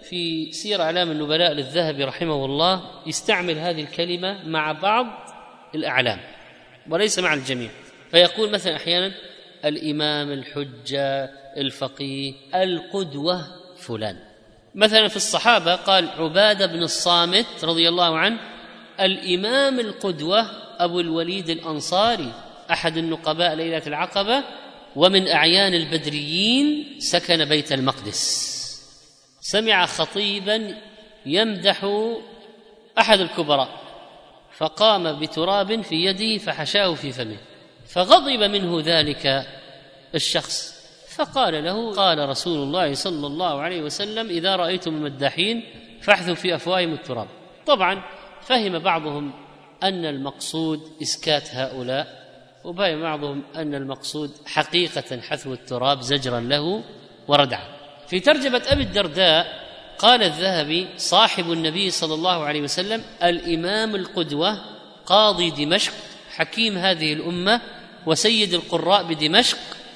B: في سير أعلام النبلاء للذهبي رحمه الله يستعمل هذه الكلمة مع بعض الأعلام وليس مع الجميع، فيقول مثلا أحيانا الإمام الحجة الفقيه القدوة فلان. مثلا في الصحابة قال عبادة بن الصامت رضي الله عنه الإمام القدوة أبو الوليد الأنصاري أحد النقباء ليلة العقبة ومن أعيان البدريين سكن بيت المقدس. سمع خطيبا يمدح أحد الكبراء فقام بتراب في يده فحشاه في فمه، فغضب منه ذلك الشخص فقال له قال رسول الله صلى الله عليه وسلم إذا رأيتم المداحين فاحثوا في أفواههم التراب. طبعا فهم بعضهم أن المقصود إسكات هؤلاء، وفهم بعضهم أن المقصود حقيقة حثو التراب زجرا له وردعا. في ترجمة أبي الدرداء قال الذهبي صاحب النبي صلى الله عليه وسلم الإمام القدوة قاضي دمشق حكيم هذه الأمة وسيد القراء بدمشق.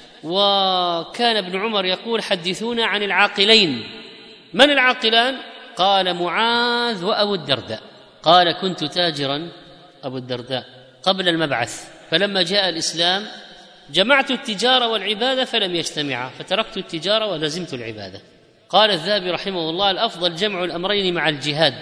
B: وكان ابن عمر يقول حدثونا عن العاقلين. من العاقلان؟ قال معاذ وأبو الدرداء. قال كنت تاجرا أبو الدرداء قبل المبعث، فلما جاء الإسلام جمعت التجارة والعبادة فلم يجتمعا فتركت التجارة ولزمت العبادة. قال الذهبي رحمه الله الأفضل جمع الأمرين مع الجهاد،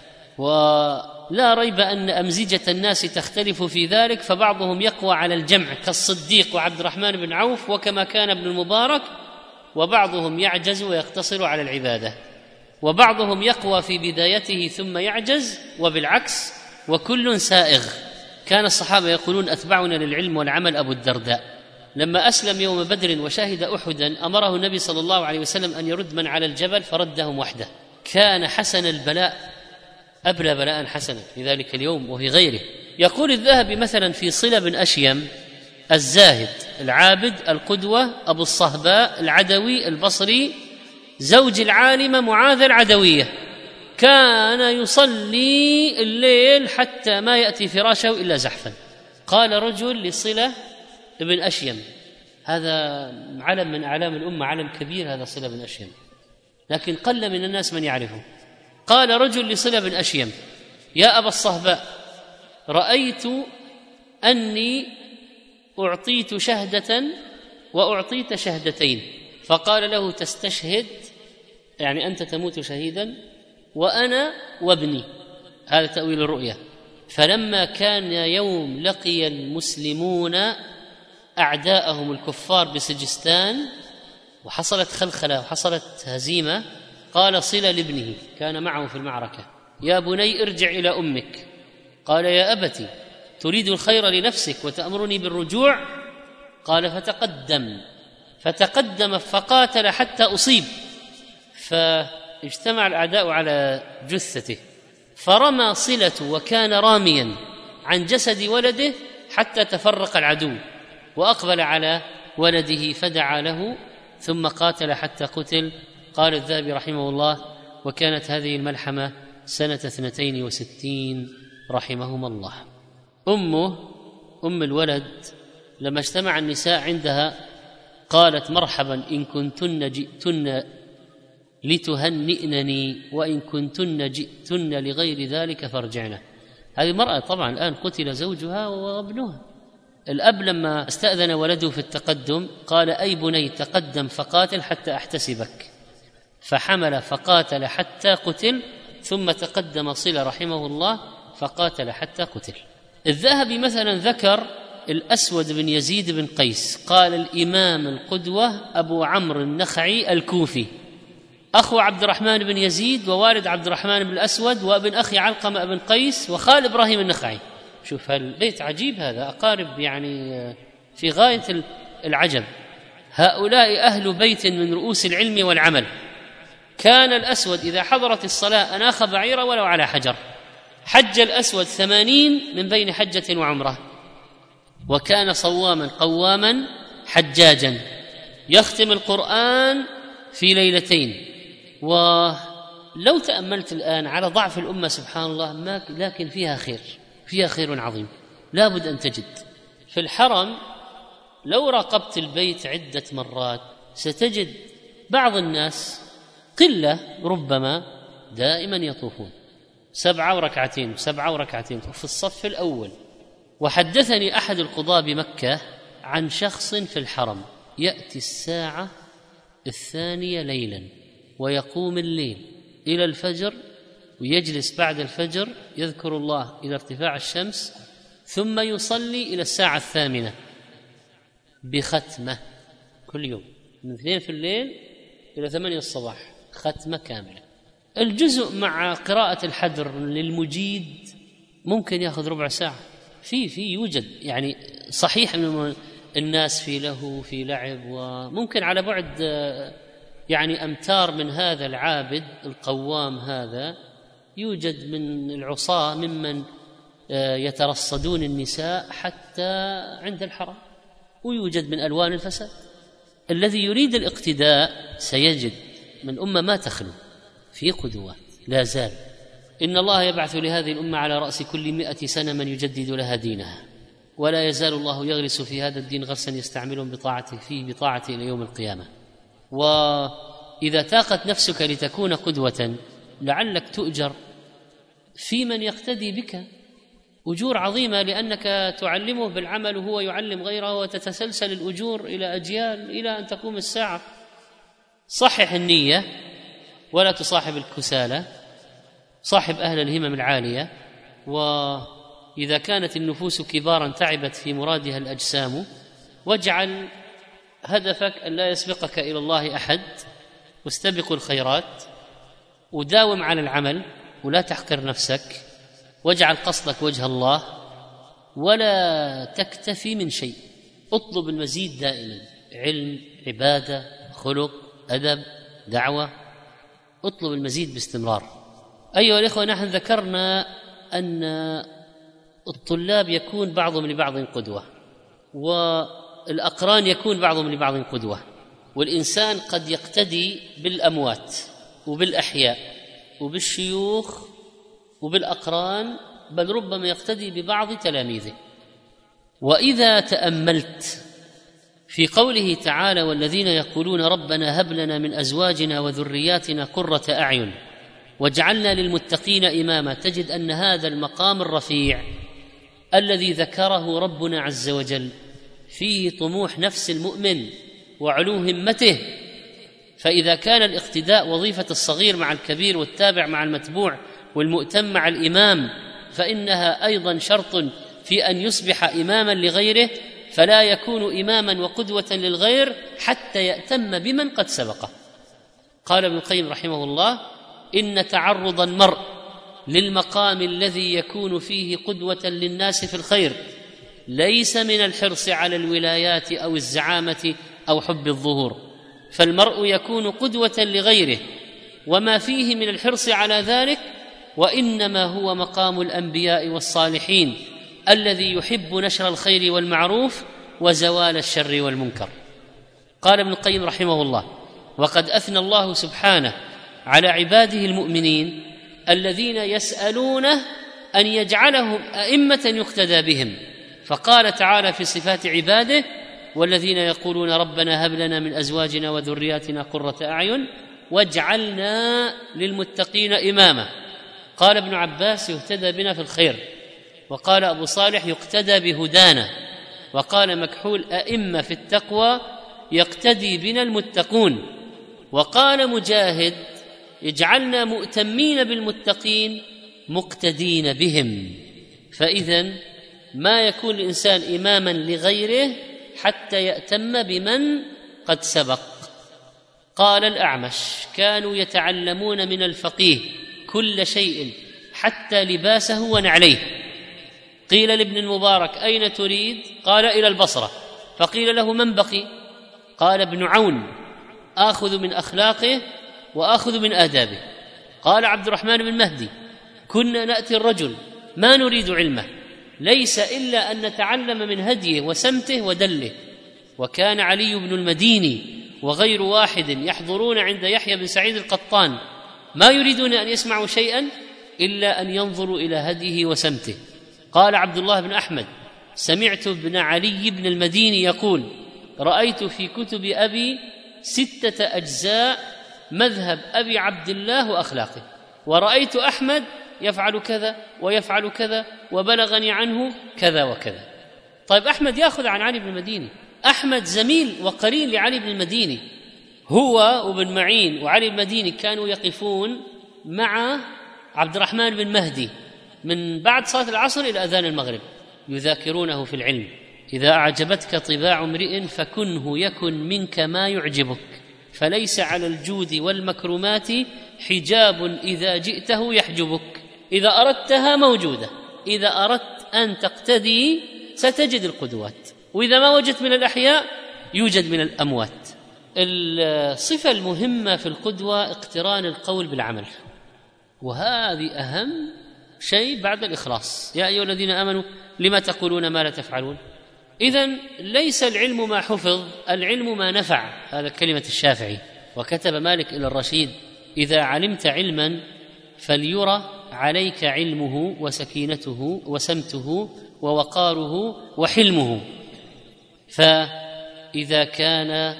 B: ولا ريب أن أمزجة الناس تختلف في ذلك، فبعضهم يقوى على الجمع كالصديق وعبد الرحمن بن عوف وكما كان ابن المبارك، وبعضهم يعجز ويقتصر على العبادة، وبعضهم يقوى في بدايته ثم يعجز وبالعكس، وكل سائغ. كان الصحابة يقولون أتبعنا للعلم والعمل أبو الدرداء. لما أسلم يوم بدر وشهد أحدا أمره النبي صلى الله عليه وسلم أن يرد من على الجبل فردهم وحده. كان حسن البلاء أبلى بلاء حسنا في ذلك اليوم وفي غيره. يقول الذهبي مثلا في صلة بن أشيم الزاهد العابد القدوة أبو الصهباء العدوي البصري زوج العالمة معاذ العدوية كان يصلي الليل حتى ما يأتي فراشه إلا زحفا. قال رجل لصلة بن أشيم، هذا علم من أعلام الأمة، علم كبير هذا صلة بن أشيم، لكن قل من الناس من يعرفه. قال رجل لصلة بن أشيم يا أبا الصهباء رأيت أني أعطيت شهدة وأعطيت شهدتين، فقال له تستشهد يعني أنت تموت شهيدا وأنا وابني، هذا تأويل الرؤيا. فلما كان يوم لقي المسلمون أعداءهم الكفار بسجستان وحصلت خلخلة وحصلت هزيمة، قال صلة لابنه كان معه في المعركة يا بني ارجع إلى أمك. قال يا أبتي تريد الخير لنفسك وتأمرني بالرجوع؟ قال فتقدم فقاتل حتى أصيب، فاجتمع الأعداء على جثته فرمى صلة وكان راميا عن جسد ولده حتى تفرق العدو وأقبل على ولده فدعا له ثم قاتل حتى قتل. قال الذهبي رحمه الله وكانت هذه الملحمة سنة 62 رحمهما الله. أم الولد لما اجتمع النساء عندها قالت مرحبا إن كنتن جئتن لتهنئنني وإن كنتن جئتن لغير ذلك فارجعنا. هذه المرأة طبعا الآن قتل زوجها وابنها. الأب لما استأذن ولده في التقدم قال أي بني تقدم فقاتل حتى أحتسبك، فحمل فقاتل حتى قتل، ثم تقدم صلة رحمه الله فقاتل حتى قتل. الذهبي مثلا ذكر الأسود بن يزيد بن قيس قال الإمام القدوة أبو عمرو النخعي الكوفي أخو عبد الرحمن بن يزيد ووالد عبد الرحمن بن الأسود وابن أخي علقمة بن قيس وخال إبراهيم النخعي. شوف هالبيت عجيب، هذا أقارب يعني في غاية العجب. هؤلاء أهل بيت من رؤوس العلم والعمل. كان الأسود إذا حضرت الصلاة أناخ بعيرا ولو على حجر. حج الأسود 80 من بين حجة وعمرة، وكان صواما قواما حجاجا يختم القرآن في ليلتين. ولو تأملت الآن على ضعف الأمة سبحان الله لكن فيها خير عظيم لا بد أن تجد. في الحرم لو راقبت البيت عدة مرات ستجد بعض الناس قلة ربما دائما يطوفون 7 وركعتين 7 وركعتين في الصف الأول. وحدثني أحد القضاة بمكة عن شخص في الحرم يأتي الساعة 2 ليلا ويقوم الليل إلى الفجر ويجلس بعد الفجر يذكر الله إلى ارتفاع الشمس ثم يصلي إلى الساعة 8 بختمة كل يوم من 2 في الليل إلى 8 الصباح، ختمة كاملة. الجزء مع قراءة الحدر للمجيد ممكن يأخذ ربع ساعة. في يوجد يعني صحيح أن الناس في له في لعب، وممكن على بعد يعني أمتار من هذا العابد القوام هذا يوجد من العصاة ممن يترصدون النساء حتى عند الحرم، ويوجد من ألوان الفساد. الذي يريد الاقتداء سيجد من أمة ما تخلو في قدوات لا زال. إن الله يبعث لهذه الأمة على رأس كل 100 سنة من يجدد لها دينها، ولا يزال الله يغرس في هذا الدين غرسا يستعملهم بطاعته إلى يوم القيامة. وإذا تاقت نفسك لتكون قدوة لعلك تؤجر في من يقتدي بك أجور عظيمة، لأنك تعلمه بالعمل وهو يعلم غيره، وتتسلسل الأجور إلى أجيال إلى أن تقوم الساعة. صحح النية ولا تصاحب الكسالى، صاحب أهل الهمم العالية. وإذا كانت النفوس كبارا تعبت في مرادها الأجسام، واجعل هدفك أن لا يسبقك إلى الله أحد، واستبقوا الخيرات، وداوم على العمل ولا تحقر نفسك، واجعل قصدك وجه الله ولا تكتفي من شيء. اطلب المزيد دائما، علم، عبادة، خلق، أدب، دعوة، اطلب المزيد باستمرار. أيها الإخوة، نحن ذكرنا أن الطلاب يكون بعضهم لبعض قدوة، والأقران يكون بعضهم لبعض قدوة، والإنسان قد يقتدي بالأموات وبالأحياء وبالشيوخ وبالأقران، بل ربما يقتدي ببعض تلاميذه. وإذا تأملت في قوله تعالى: والذين يقولون ربنا هب لنا من أزواجنا وذرياتنا قرة أعين واجعلنا للمتقين إماما، تجد أن هذا المقام الرفيع الذي ذكره ربنا عز وجل فيه طموح نفس المؤمن وعلو همته. فإذا كان الاقتداء وظيفة الصغير مع الكبير والتابع مع المتبوع والمؤتم مع الإمام، فإنها أيضا شرط في أن يصبح إماما لغيره، فلا يكون إماما وقدوة للغير حتى يأتم بمن قد سبقه. قال ابن القيم رحمه الله: إن تعرض المرء للمقام الذي يكون فيه قدوة للناس في الخير ليس من الحرص على الولايات أو الزعامة أو حب الظهور، فالمرء يكون قدوة لغيره وما فيه من الحرص على ذلك، وإنما هو مقام الأنبياء والصالحين الذي يحب نشر الخير والمعروف وزوال الشر والمنكر. قال ابن القيم رحمه الله: وقد أثنى الله سبحانه على عباده المؤمنين الذين يسألونه أن يجعلهم أئمة يقتدى بهم، فقال تعالى في صفات عباده: والذين يقولون ربنا هب لنا من أزواجنا وذرياتنا قرة أعين واجعلنا للمتقين إماما. قال ابن عباس: يهتدى بنا في الخير. وقال أبو صالح: يقتدى بهدانا. وقال مكحول: أئمة في التقوى يقتدي بنا المتقون. وقال مجاهد: اجعلنا مؤتمين بالمتقين مقتدين بهم. فإذن ما يكون الإنسان إماما لغيره حتى يأتم بمن قد سبق. قال الأعمش: كانوا يتعلمون من الفقيه كل شيء حتى لباسه ونعليه. قيل لابن المبارك: أين تريد؟ قال: إلى البصرة. فقيل له: من بقي؟ قال: ابن عون، آخذ من أخلاقه وآخذ من آدابه. قال عبد الرحمن بن مهدي: كنا نأتي الرجل ما نريد علمه، ليس إلا أن نتعلم من هديه وسمته ودله. وكان علي بن المديني وغير واحد يحضرون عند يحيى بن سعيد القطان ما يريدون أن يسمعوا شيئا إلا أن ينظروا إلى هديه وسمته. قال عبد الله بن أحمد: سمعت ابن علي بن المديني يقول: رأيت في كتب أبي 6 أجزاء مذهب أبي عبد الله وأخلاقه، ورأيت أحمد يفعل كذا ويفعل كذا وبلغني عنه كذا وكذا. طيب أحمد يأخذ عن علي بن المديني، أحمد زميل وقرين لعلي بن المديني، هو وابن معين وعلي بن المديني كانوا يقفون مع عبد الرحمن بن مهدي من بعد صلاة العصر إلى أذان المغرب يذاكرونه في العلم. إذا أعجبتك طباع امرئ فكنه يكن منك ما يعجبك، فليس على الجود والمكرمات حجاب إذا جئته يحجبك. إذا أردتها موجودة، إذا أردت أن تقتدي ستجد القدوات، وإذا ما وجدت من الأحياء يوجد من الأموات. الصفة المهمة في القدوة اقتران القول بالعمل، وهذه أهم شيء بعد الإخلاص. يا أيها الذين آمنوا لما تقولون ما لا تفعلون. إذن ليس العلم ما حفظ، العلم ما نفع، هذا كلمة الشافعي. وكتب مالك إلى الرشيد: إذا علمت علما فليرى عليك علمه وسكينته وسمته ووقاره وحلمه، فإذا كان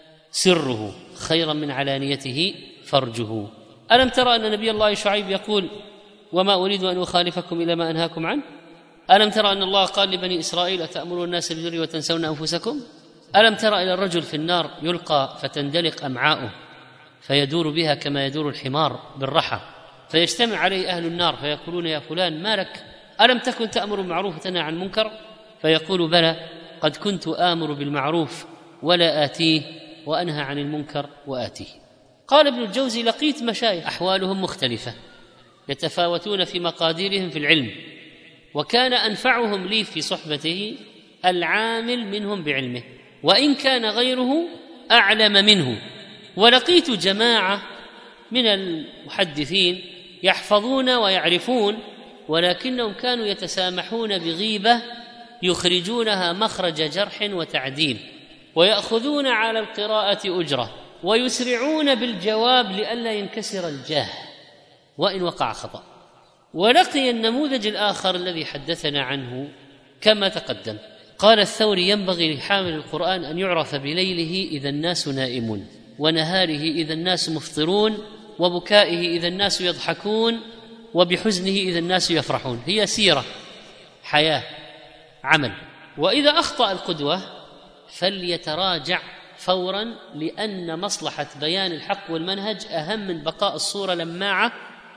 B: سره خيرا من علانيته فرجه. ألم ترى أن نبي الله شعيب يقول: وما أريد أن أخالفكم إلى ما أنهاكم عنه؟ ألم ترى أن الله قال لبني إسرائيل: أتأمرون الناس بالبر وتنسون أنفسكم؟ ألم ترى إلى الرجل في النار يلقى فتندلق أمعاؤه فيدور بها كما يدور الحمار بالرحى، فيجتمع عليه أهل النار فيقولون: يا فلان ما لك؟ ألم تكن تأمر بالمعروف وتنهى عن المنكر؟ فيقول: بلى، قد كنت آمر بالمعروف ولا آتيه، وأنهى عن المنكر وآتيه. قال ابن الجوزي: لقيت مشايخ أحوالهم مختلفة يتفاوتون في مقاديرهم في العلم، وكان أنفعهم لي في صحبته العامل منهم بعلمه، وإن كان غيره أعلم منه. ولقيت جماعة من المحدثين يحفظون ويعرفون، ولكنهم كانوا يتسامحون بغيبة يخرجونها مخرج جرح وتعديل، ويأخذون على القراءة أجرة، ويسرعون بالجواب لئلا ينكسر الجاه وإن وقع خطأ. ولقي النموذج الآخر الذي حدثنا عنه كما تقدم. قال الثوري: ينبغي لحامل القرآن أن يعرف بليله إذا الناس نائمون، ونهاره إذا الناس مفطرون، وبكائه إذا الناس يضحكون، وبحزنه إذا الناس يفرحون. هي سيرة، حياة، عمل. وإذا أخطأ القدوة فليتراجع فورا، لأن مصلحة بيان الحق والمنهج أهم من بقاء الصورة لماعة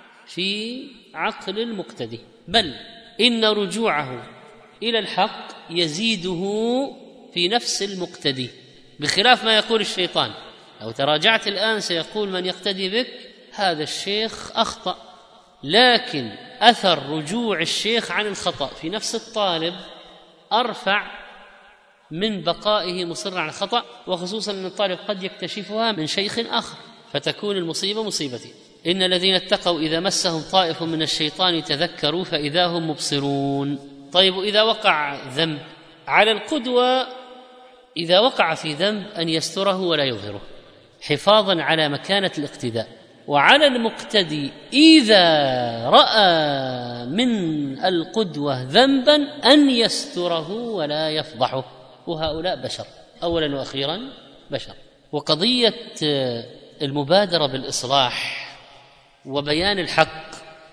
B: في عقل المقتدي، بل إن رجوعه إلى الحق يزيده في نفس المقتدي، بخلاف ما يقول الشيطان: لو تراجعت الآن سيقول من يقتدي بك هذا الشيخ أخطأ. لكن أثر رجوع الشيخ عن الخطأ في نفس الطالب أرفع من بقائه مصر على الخطأ، وخصوصا أن الطالب قد يكتشفها من شيخ آخر فتكون المصيبة مصيبته. إن الذين اتقوا إذا مسهم طائف من الشيطان تذكروا فإذا هم مبصرون. طيب، إذا وقع ذنب، على القدوة إذا وقع في ذنب أن يستره ولا يظهره حفاظا على مكانة الاقتداء، وعلى المقتدي إذا رأى من القدوة ذنبا أن يستره ولا يفضحه، وهؤلاء بشر أولا وأخيرا بشر. وقضية المبادرة بالإصلاح وبيان الحق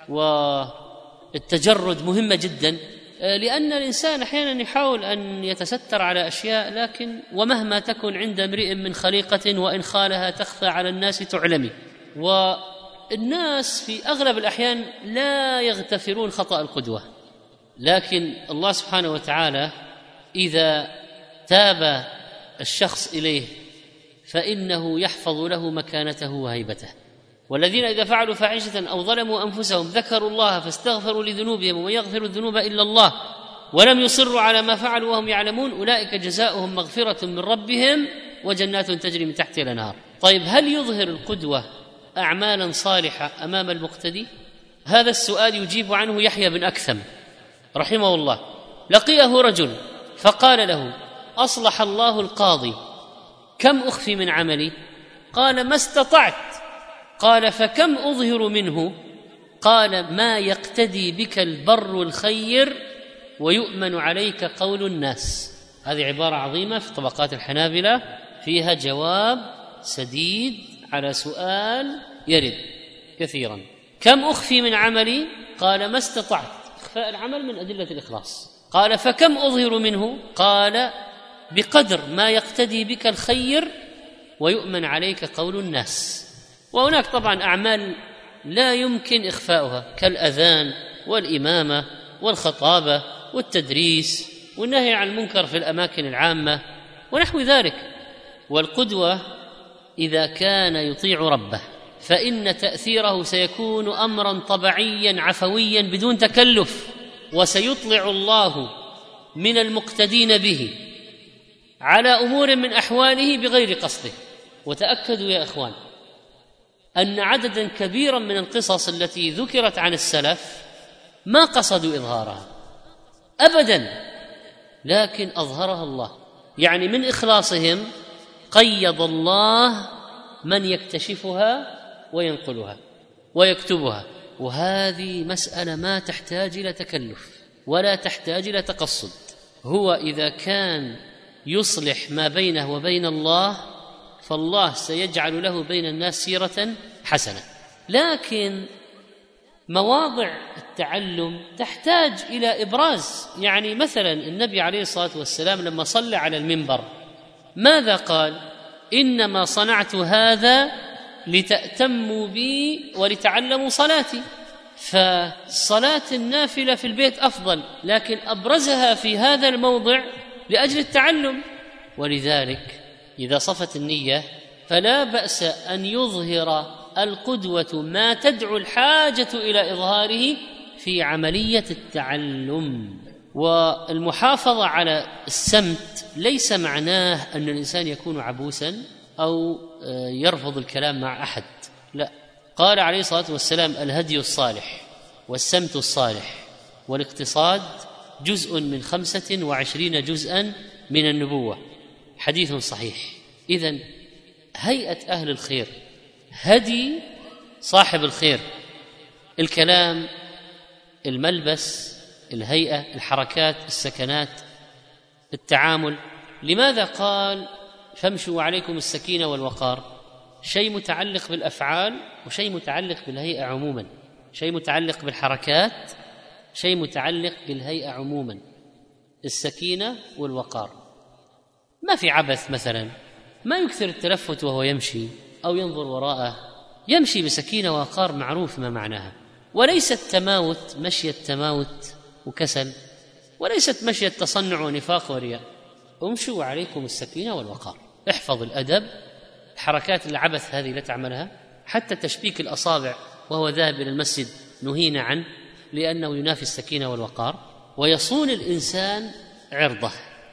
B: والتجرد مهمة جدا، لأن الإنسان أحيانا يحاول أن يتستر على أشياء، لكن ومهما تكن عند امرئ من خليقة وإن خالها تخفى على الناس تعلمي. والناس في أغلب الأحيان لا يغتفرون خطأ القدوة، لكن الله سبحانه وتعالى إذا تاب الشخص إليه فإنه يحفظ له مكانته وهيبته. والذين إذا فعلوا فاحشة أو ظلموا أنفسهم ذكروا الله فاستغفروا لذنوبهم ومن يغفر الذنوب إلا الله ولم يصروا على ما فعلوا وهم يعلمون أولئك جزاؤهم مغفرة من ربهم وجنات تجري من تحتها الأنهار. طيب، هل يظهر القدوة أعمالا صالحة أمام المقتدي؟ هذا السؤال يجيب عنه يحيى بن أكثم رحمه الله. لقيه رجل فقال له: أصلح الله القاضي، كم أخفي من عملي؟ قال: ما استطعت. قال: فكم أظهر منه؟ قال: ما يقتدي بك البر الخير ويؤمن عليك قول الناس. هذه عبارة عظيمة في طبقات الحنابلة، فيها جواب سديد على سؤال يرد كثيرا: كم أخفي من عملي؟ قال: ما استطعت. إخفاء العمل من أدلة الإخلاص. قال: فكم أظهر منه؟ قال: بقدر ما يقتدي بك الخير ويؤمن عليك قول الناس. وهناك طبعا أعمال لا يمكن إخفاؤها، كالأذان والإمامة والخطابة والتدريس والنهي عن المنكر في الأماكن العامة ونحو ذلك. والقدوة إذا كان يطيع ربه فإن تأثيره سيكون أمرا طبيعيا عفويا بدون تكلف، وسيطلع الله من المقتدين به على أمور من أحواله بغير قصده. وتأكدوا يا إخوان أن عددا كبيرا من القصص التي ذكرت عن السلف ما قصدوا إظهارها أبدا، لكن أظهرها الله. يعني من إخلاصهم قيض الله من يكتشفها وينقلها ويكتبها. وهذه مسألة ما تحتاج إلى تكلف ولا تحتاج إلى تقصد. هو إذا كان يصلح ما بينه وبين الله فالله سيجعل له بين الناس سيرة حسنة. لكن مواضع التعلم تحتاج إلى إبراز. يعني مثلا النبي عليه الصلاة والسلام لما صلى على المنبر ماذا قال؟ إنما صنعت هذا لتأتموا بي ولتعلموا صلاتي. فصلاة النافلة في البيت أفضل، لكن أبرزها في هذا الموضع لأجل التعلم. ولذلك إذا صفت النية فلا بأس أن يظهر القدوة ما تدعو الحاجة إلى إظهاره في عملية التعلم. والمحافظة على السمت ليس معناه أن الإنسان يكون عبوسا أو يرفض الكلام مع أحد، لا. قال عليه الصلاة والسلام: الهدي الصالح والسمت الصالح والاقتصاد جزء من 25 جزءا من النبوة. حديث صحيح. إذن هيئة أهل الخير، هدي صاحب الخير، الكلام، الملبس، الهيئة، الحركات، السكنات، التعامل. لماذا قال فامشوا عليكم السكينة والوقار؟ شيء متعلق بالأفعال وشيء متعلق بالهيئة عموما، شيء متعلق بالحركات، شيء متعلق بالهيئة عموما. السكينة والوقار، ما في عبث. مثلا ما يكثر التلفت وهو يمشي أو ينظر وراءه، يمشي بسكينة ووقار، معروف ما معناها. وليس التماوت مشي التماوت وكسل، وليست مشي التصنع ونفاق ورياء. امشوا عليكم السكينة والوقار. احفظ الأدب، الحركات العبث هذه لا تعملها. حتى تشبيك الأصابع وهو ذاهب إلى المسجد نهينا عنه، لأنه ينافي السكينة والوقار. ويصون الإنسان عرضه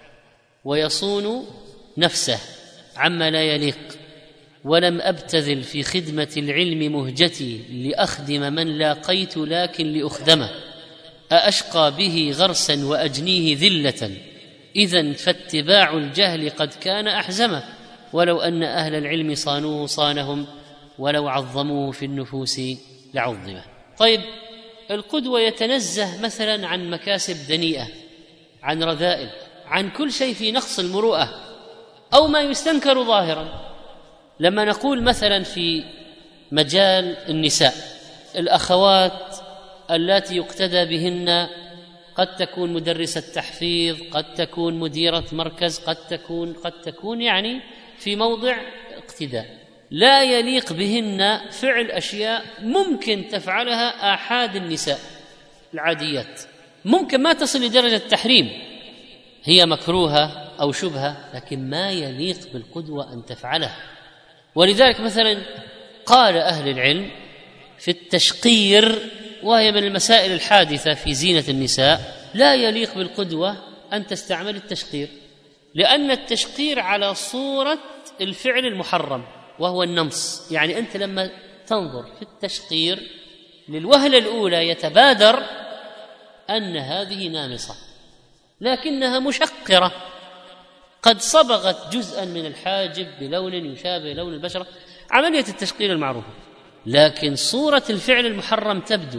B: ويصون نفسه عما لا يليق. ولم أبتذل في خدمة العلم مهجتي لأخدم من لاقيت لكن لأخدمه، أأشقى به غرسا وأجنيه ذلة، إذن فاتباع الجهل قد كان أحزمه، ولو أن أهل العلم صانوه صانهم، ولو عظموه في النفوس لعظمه. طيب، القدوة يتنزه مثلا عن مكاسب دنيئة، عن رذائل، عن كل شيء في نقص المروءة أو ما يستنكر ظاهرا. لما نقول مثلا في مجال النساء، الأخوات اللاتي يقتدى بهن قد تكون مدرسة تحفيظ، قد تكون مديرة مركز، قد تكون يعني في موضع اقتداء، لا يليق بهن فعل أشياء ممكن تفعلها آحاد النساء العاديات، ممكن ما تصل لدرجة التحريم، هي مكروهة أو شبهة، لكن ما يليق بالقدوة أن تفعلها. ولذلك مثلا قال أهل العلم في التشقير، وهي من المسائل الحادثة في زينة النساء، لا يليق بالقدوة أن تستعمل التشقير، لأن التشقير على صورة الفعل المحرم وهو النمص. يعني أنت لما تنظر في التشقير للوهلة الأولى يتبادر أن هذه نامصة، لكنها مشقرة، قد صبغت جزءا من الحاجب بلون يشابه لون البشرة، عملية التشقير المعروفة، لكن صورة الفعل المحرم تبدو،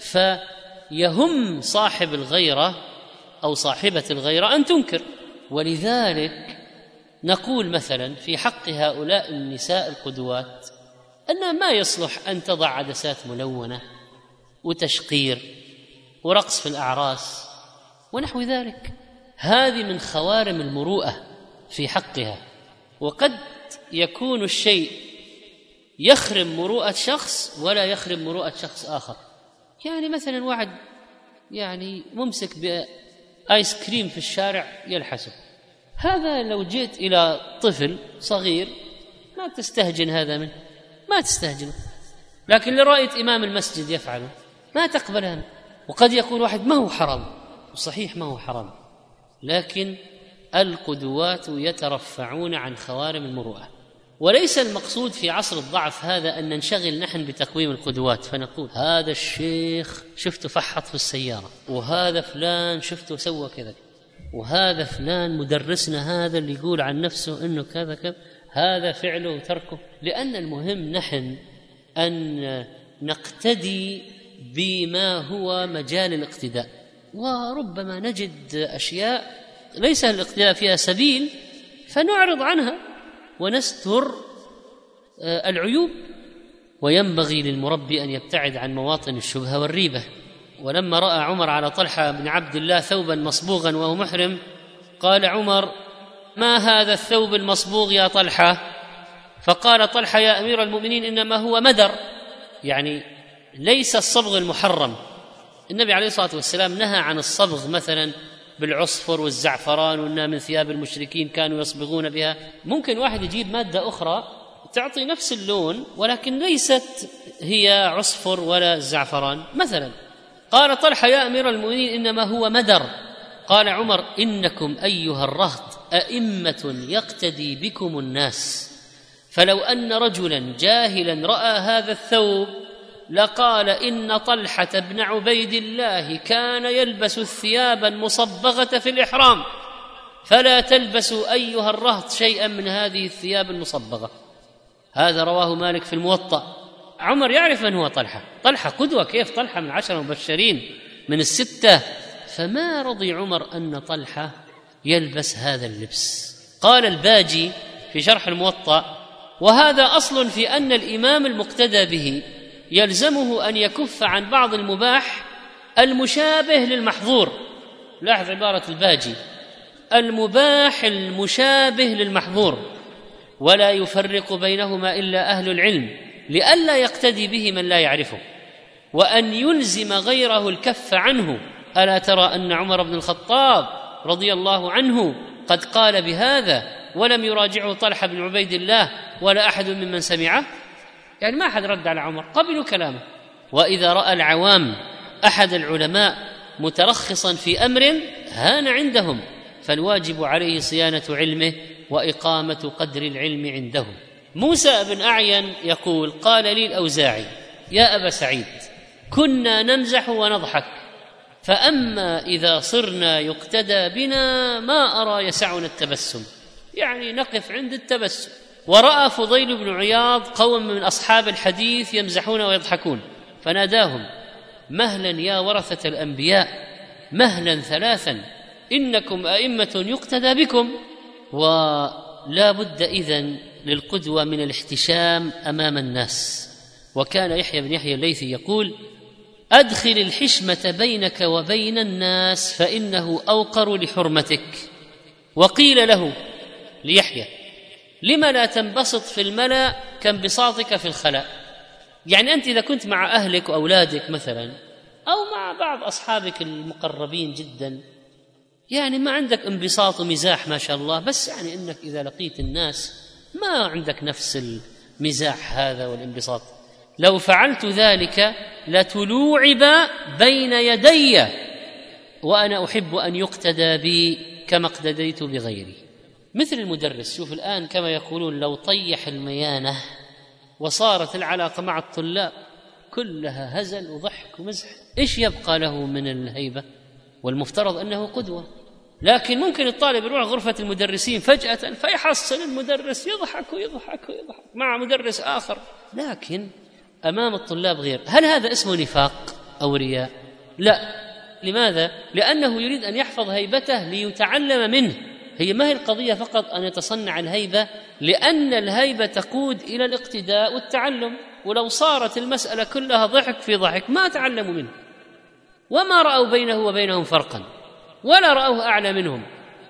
B: فيهم صاحب الغيرة أو صاحبة الغيرة أن تنكر. ولذلك نقول مثلا في حق هؤلاء النساء القدوات أنه ما يصلح أن تضع عدسات ملونة وتشقير ورقص في الأعراس ونحو ذلك. هذه من خوارم المروءة في حقها. وقد يكون الشيء يخرم مروءة شخص ولا يخرم مروءة شخص آخر. يعني مثلا واحد يعني ممسك بآيس كريم في الشارع يلحسه، هذا لو جئت إلى طفل صغير ما تستهجن هذا منه، ما تستهجنه، لكن لرأيت إمام المسجد يفعله ما تقبلها. وقد يكون واحد ما هو حرام، وصحيح ما هو حرام، لكن القدوات يترفعون عن خوارم المروءة. وليس المقصود في عصر الضعف هذا أن ننشغل نحن بتقويم القدوات، فنقول هذا الشيخ شفته فحط في السيارة، وهذا فلان شفته سوى كذا، وهذا فلان مدرسنا هذا اللي يقول عن نفسه إنه كذا كذا، هذا فعله وتركه. لأن المهم نحن أن نقتدي بما هو مجال الاقتداء، وربما نجد أشياء ليس الاقتداء فيها سبيل فنعرض عنها ونستر العيوب. وينبغي للمربي أن يبتعد عن مواطن الشبهة والريبة. ولما رأى عمر على طلحة بن عبد الله ثوبا مصبوغا وهو محرم قال عمر: ما هذا الثوب المصبوغ يا طلحة؟ فقال طلحة: يا أمير المؤمنين إنما هو مدر، يعني ليس الصبغ المحرم. النبي عليه الصلاة والسلام نهى عن الصبغ مثلا بالعصفر والزعفران، وإنها من ثياب المشركين كانوا يصبغون بها. ممكن واحد يجيب مادة أخرى تعطي نفس اللون ولكن ليست هي عصفر ولا الزعفران مثلا. قال طلحة: يا أمير المؤمنين إنما هو مدر. قال عمر: إنكم أيها الرهط أئمة يقتدي بكم الناس، فلو أن رجلا جاهلا رأى هذا الثوب لقال إن طلحة بن عبيد الله كان يلبس الثياب المصبغة في الإحرام، فلا تلبسوا أيها الرهط شيئا من هذه الثياب المصبغة. هذا رواه مالك في الموطأ. عمر يعرف من هو طلحة، طلحة قدوة، كيف طلحة من 10 مبشرين من 6، فما رضي عمر أن طلحة يلبس هذا اللبس. قال الباجي في شرح الموطأ: وهذا أصل في أن الإمام المقتدى به يلزمه أن يكف عن بعض المباح المشابه للمحظور. لاحظ عبارة الباجي: المباح المشابه للمحظور، ولا يفرق بينهما إلا أهل العلم لئلا يقتدي به من لا يعرفه، وأن يلزم غيره الكف عنه. ألا ترى أن عمر بن الخطاب رضي الله عنه قد قال بهذا ولم يراجعه طلحة بن عبيد الله ولا أحد ممن سمعه؟ يعني ما أحد رد على عمر، قبلوا كلامه. وإذا رأى العوام أحد العلماء مترخصا في أمر هان عندهم، فالواجب عليه صيانة علمه وإقامة قدر العلم عندهم. موسى بن أعين يقول: قال لي الأوزاعي: يا أبا سعيد، كنا نمزح ونضحك، فأما إذا صرنا يقتدى بنا ما أرى يسعنا التبسم، يعني نقف عند التبسم. ورأى فضيل بن عياض قوم من أصحاب الحديث يمزحون ويضحكون فناداهم: مهلا يا ورثة الأنبياء، مهلا ثلاثا، إنكم أئمة يقتدى بكم. ولا بد إذن للقدوة من الاحتشام أمام الناس. وكان يحيى بن يحيى الليثي يقول: أدخل الحشمة بينك وبين الناس فإنه أوقر لحرمتك. وقيل له ليحيى: لما لا تنبسط في الملأ كانبساطك في الخلاء؟ يعني أنت إذا كنت مع أهلك وأولادك مثلا أو مع بعض أصحابك المقربين جدا، يعني ما عندك انبساط ومزاح ما شاء الله، بس يعني إنك إذا لقيت الناس ما عندك نفس المزاح هذا والانبساط. لو فعلت ذلك لتلوعب بين يدي، وأنا أحب أن يقتدى بي كما اقتديت بغيري. مثل المدرس، شوف الآن كما يقولون لو طيح الميانة وصارت العلاقة مع الطلاب كلها هزل وضحك ومزح، إيش يبقى له من الهيبة؟ والمفترض أنه قدوة. لكن ممكن الطالب يروح غرفة المدرسين فجأة فيحصل المدرس يضحك ويضحك ويضحك مع مدرس آخر، لكن أمام الطلاب غير. هل هذا اسمه نفاق أو رياء؟ لا. لماذا؟ لأنه يريد أن يحفظ هيبته ليتعلم منه. هي ما هي القضية فقط أن يتصنع الهيبة، لأن الهيبة تقود إلى الاقتداء والتعلم، ولو صارت المسألة كلها ضحك في ضحك ما تعلموا منه، وما رأوا بينه وبينهم فرقا ولا رأوه أعلى منهم.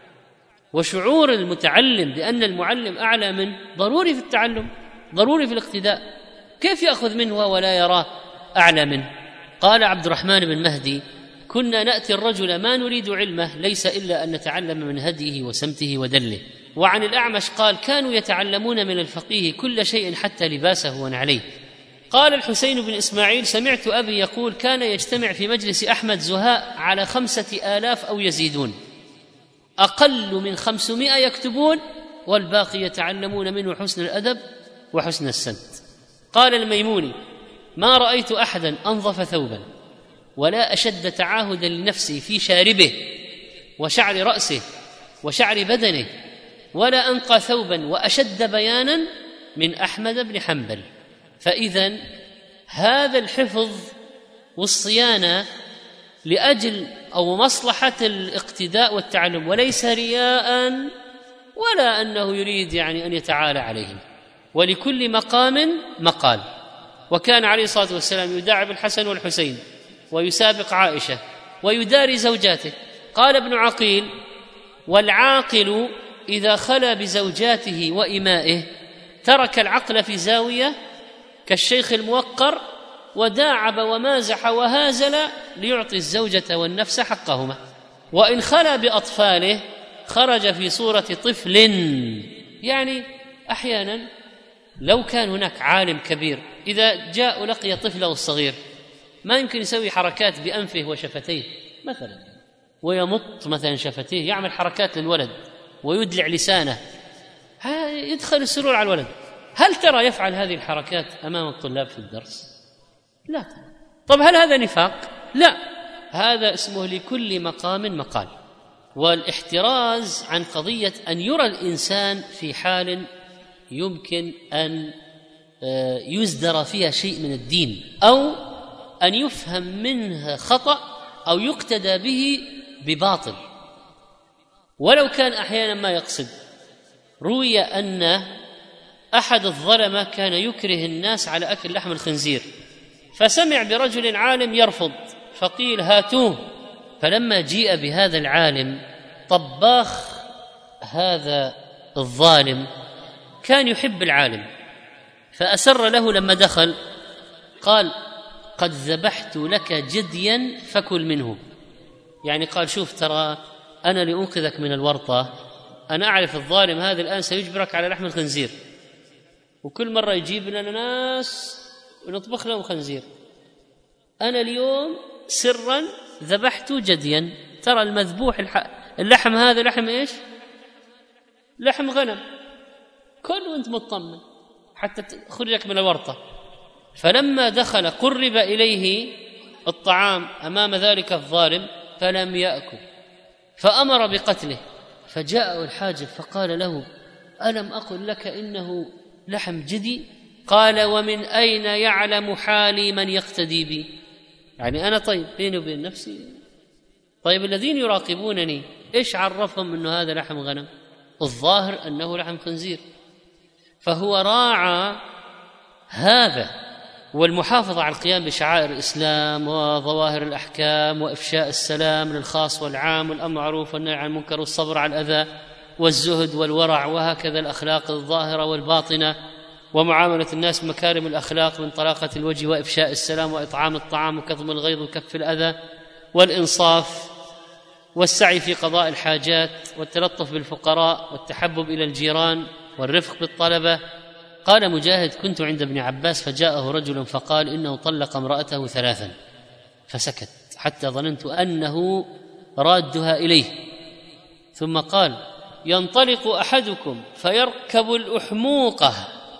B: وشعور المتعلم بأن المعلم أعلى منه ضروري في التعلم، ضروري في الاقتداء. كيف يأخذ منه ولا يراه أعلى منه؟ قال عبد الرحمن بن مهدي: كنا نأتي الرجل ما نريد علمه ليس إلا أن نتعلم من هديه وسمته ودله. وعن الأعمش قال: كانوا يتعلمون من الفقيه كل شيء حتى لباسه ونعليه. قال الحسين بن إسماعيل: سمعت أبي يقول: كان يجتمع في مجلس أحمد زهاء على 5000 أو يزيدون، أقل من 500 يكتبون والباقي يتعلمون منه حسن الأدب وحسن السمت. قال الميموني: ما رأيت أحدا أنظف ثوبا ولا أشد تعاهدا لنفسه في شاربه وشعر رأسه وشعر بدنه، ولا أنقى ثوبا وأشد بيانا من أحمد بن حنبل. فإذا هذا الحفظ والصيانة لأجل أو مصلحة الاقتداء والتعلم، وليس رياء ولا أنه يريد أن يتعالى عليهم. ولكل مقام مقال. وكان عليه الصلاة والسلام يداعب الحسن والحسين ويسابق عائشة ويداري زوجاته. قال ابن عقيل: والعاقل إذا خلا بزوجاته وإمائه ترك العقل في زاوية كالشيخ الموقر وداعب ومازح وهازل ليعطي الزوجة والنفس حقهما. وإن خلا بأطفاله خرج في صورة طفل. يعني أحيانا لو كان هناك عالم كبير إذا جاء لقي طفله الصغير ما يمكن يسوي حركات بأنفه وشفتيه مثلا، ويمط مثلا شفتيه، يعمل حركات للولد ويدلع لسانه، يدخل السرور على الولد. هل ترى يفعل هذه الحركات أمام الطلاب في الدرس؟ لا. طب هل هذا نفاق؟ لا، هذا اسمه لكل مقام مقال. والاحتراز عن قضية أن يرى الإنسان في حال يمكن أن يزدر فيها شيء من الدين، أو أن يفهم منها خطأ أو يقتدى به بباطل ولو كان أحيانا ما يقصد. روي أن أحد الظلمة كان يكره الناس على أكل لحم الخنزير، فسمع برجل عالم يرفض فقيل: هاتوه. فلما جيء بهذا العالم طباخ هذا الظالم كان يحب العالم، فأسر له لما دخل قال: قد ذبحت لك جديا فكل منه. يعني قال: شوف ترى أنا لأنقذك من الورطة، أنا أعرف الظالم هذا الآن سيجبرك على لحم الخنزير، وكل مرة يجيب لنا ناس ونطبخ لهم خنزير، أنا اليوم سرا ذبحت جديا، ترى المذبوح اللحم هذا لحم إيش؟ لحم غنم، كل وانت مطمن حتى تخرجك من الورطة. فلما دخل قرب إليه الطعام أمام ذلك الظالم فلم يأكل، فأمر بقتله. فجاءه الحاجب فقال له: ألم أقل لك إنه لحم جدي؟ قال: ومن أين يعلم حالي من يقتدي بي؟ يعني أنا طيب بيني وبين نفسي، طيب الذين يراقبونني إيش عرفهم أنه هذا لحم غنم؟ الظاهر أنه لحم خنزير. فهو راعى هذا، والمحافظة على القيام بشعائر الإسلام وظواهر الأحكام وإفشاء السلام للخاص والعام والأمر بالمعروف والنهي عن المنكر والصبر على الأذى والزهد والورع، وهكذا الأخلاق الظاهرة والباطنة، ومعاملة الناس بمكارم الأخلاق من طلاقة الوجه وإفشاء السلام وإطعام الطعام وكظم الغيظ وكف الأذى والإنصاف والسعي في قضاء الحاجات والتلطف بالفقراء والتحبب إلى الجيران والرفق بالطلبة. قال مجاهد: كنت عند ابن عباس فجاءه رجل فقال إنه طلق امرأته 3، فسكت حتى ظننت أنه رادها إليه، ثم قال: ينطلق أحدكم فيركب الأحموقة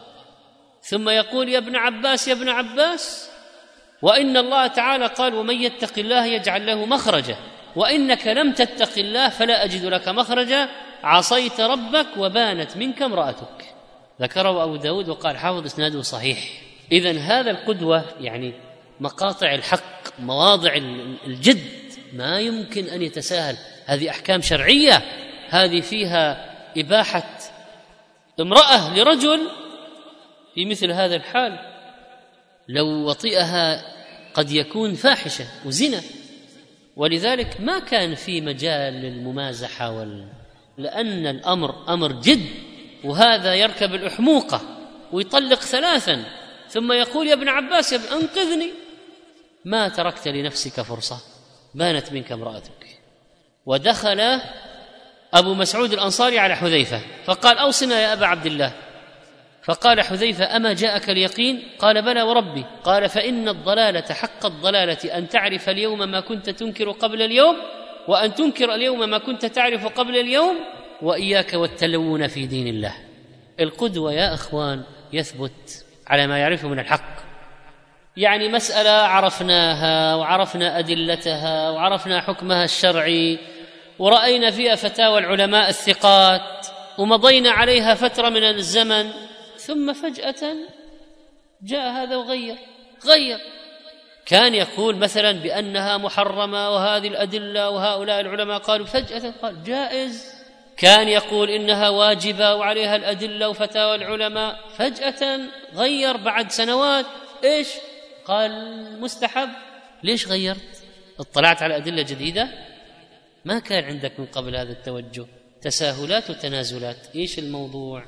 B: ثم يقول: يا ابن عباس يا ابن عباس، وإن الله تعالى قال: ومن يتق الله يجعل له مخرجا، وإنك لم تتق الله فلا أجد لك مخرجا، عصيت ربك وبانت منك امرأتك. ذكره أبو داود وقال حافظ إسناده صحيح. إذن هذا القدوة يعني مقاطع الحق، مواضع الجد، ما يمكن أن يتساهل، هذه أحكام شرعية هذه فيها إباحة امرأة لرجل في مثل هذا الحال، لو وطئها قد يكون فاحشة وزنا، ولذلك ما كان في مجال للممازحة لأن الأمر أمر جد. وهذا يركب الأحموقة ويطلق 3 ثم يقول يا ابن عباس أنقذني، ما تركت لنفسك فرصة، بانت منك امرأتك. ودخل أبو مسعود الأنصاري على حذيفة فقال أوصنا يا أبا عبد الله، فقال حذيفة أما جاءك اليقين؟ قال بلى وربي. قال فإن الضلالة حق الضلالة أن تعرف اليوم ما كنت تنكر قبل اليوم، وأن تنكر اليوم ما كنت تعرف قبل اليوم، وإياك والتلون في دين الله. القدوة يا أخوان يثبت على ما يعرفه من الحق. يعني مسألة عرفناها وعرفنا أدلتها وعرفنا حكمها الشرعي ورأينا فيها فتاوى العلماء الثقات ومضينا عليها فترة من الزمن، ثم فجأة جاء هذا وغير. كان يقول مثلا بأنها محرمة وهذه الأدلة وهؤلاء العلماء قالوا، فجأة قال جائز. كان يقول إنها واجبة وعليها الأدلة وفتاوى العلماء، فجأة غير بعد سنوات، إيش؟ قال مستحب. ليش غيرت؟ اطلعت على أدلة جديدة؟ ما كان عندك من قبل هذا التوجه، تساهلات وتنازلات. إيش الموضوع؟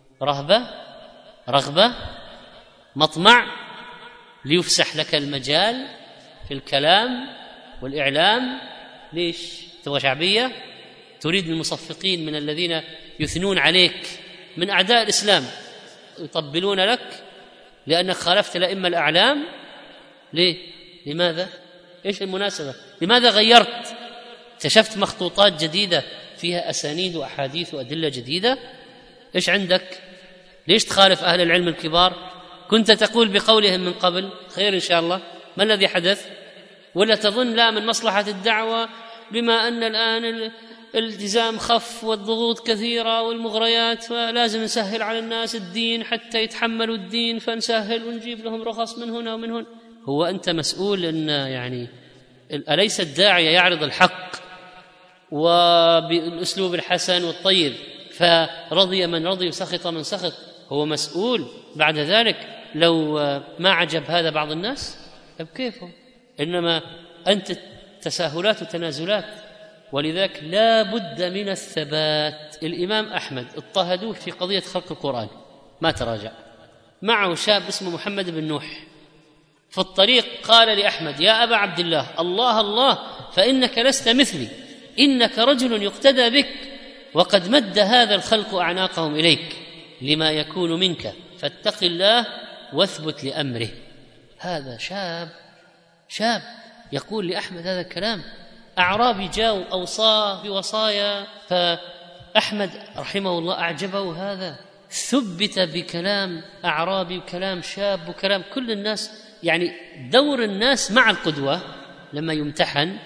B: رغبة، مطمع، ليفسح لك المجال في الكلام والإعلام. ليش؟ تبغى شعبية؟ تريد المصفقين من الذين يثنون عليك من أعداء الإسلام يطبلون لك لأنك خالفت الأئمة الأعلام؟ ليه؟ لماذا؟ إيش المناسبة؟ لماذا غيرت؟ اكتشفت مخطوطات جديدة فيها أسانيد وأحاديث وأدلة جديدة؟ إيش عندك؟ ليش تخالف أهل العلم الكبار؟ كنت تقول بقولهم من قبل خير إن شاء الله، ما الذي حدث؟ ولا تظن لا من مصلحة الدعوة بما أن الآن الالتزام خف والضغوط كثيرة والمغريات، فلازم نسهل على الناس الدين حتى يتحملوا الدين، فنسهل ونجيب لهم رخص من هنا ومن هنا. هو أنت مسؤول أن يعني أليس الداعية يعرض الحق وبالأسلوب الحسن والطيب، فرضي من رضي وسخط من سخط؟ هو مسؤول بعد ذلك لو ما عجب هذا بعض الناس بكيفه. إنما أنت تساهلات وتنازلات، ولذلك لا بد من الثبات. الإمام أحمد اضطهدوه في قضية خلق القرآن، ما تراجع. معه شاب اسمه محمد بن نوح، في الطريق قال لأحمد يا أبا عبد الله الله الله فإنك لست مثلي، إنك رجل يقتدى بك، وقد مد هذا الخلق أعناقهم إليك لما يكون منك، فاتق الله واثبت لأمره. هذا شاب يقول لأحمد هذا الكلام. أعرابي جاء أوصاه بوصايا، فأحمد رحمه الله أعجبه هذا، ثبت بكلام أعرابي وكلام شاب وكلام كل الناس. يعني دور الناس مع القدوة لما يمتحن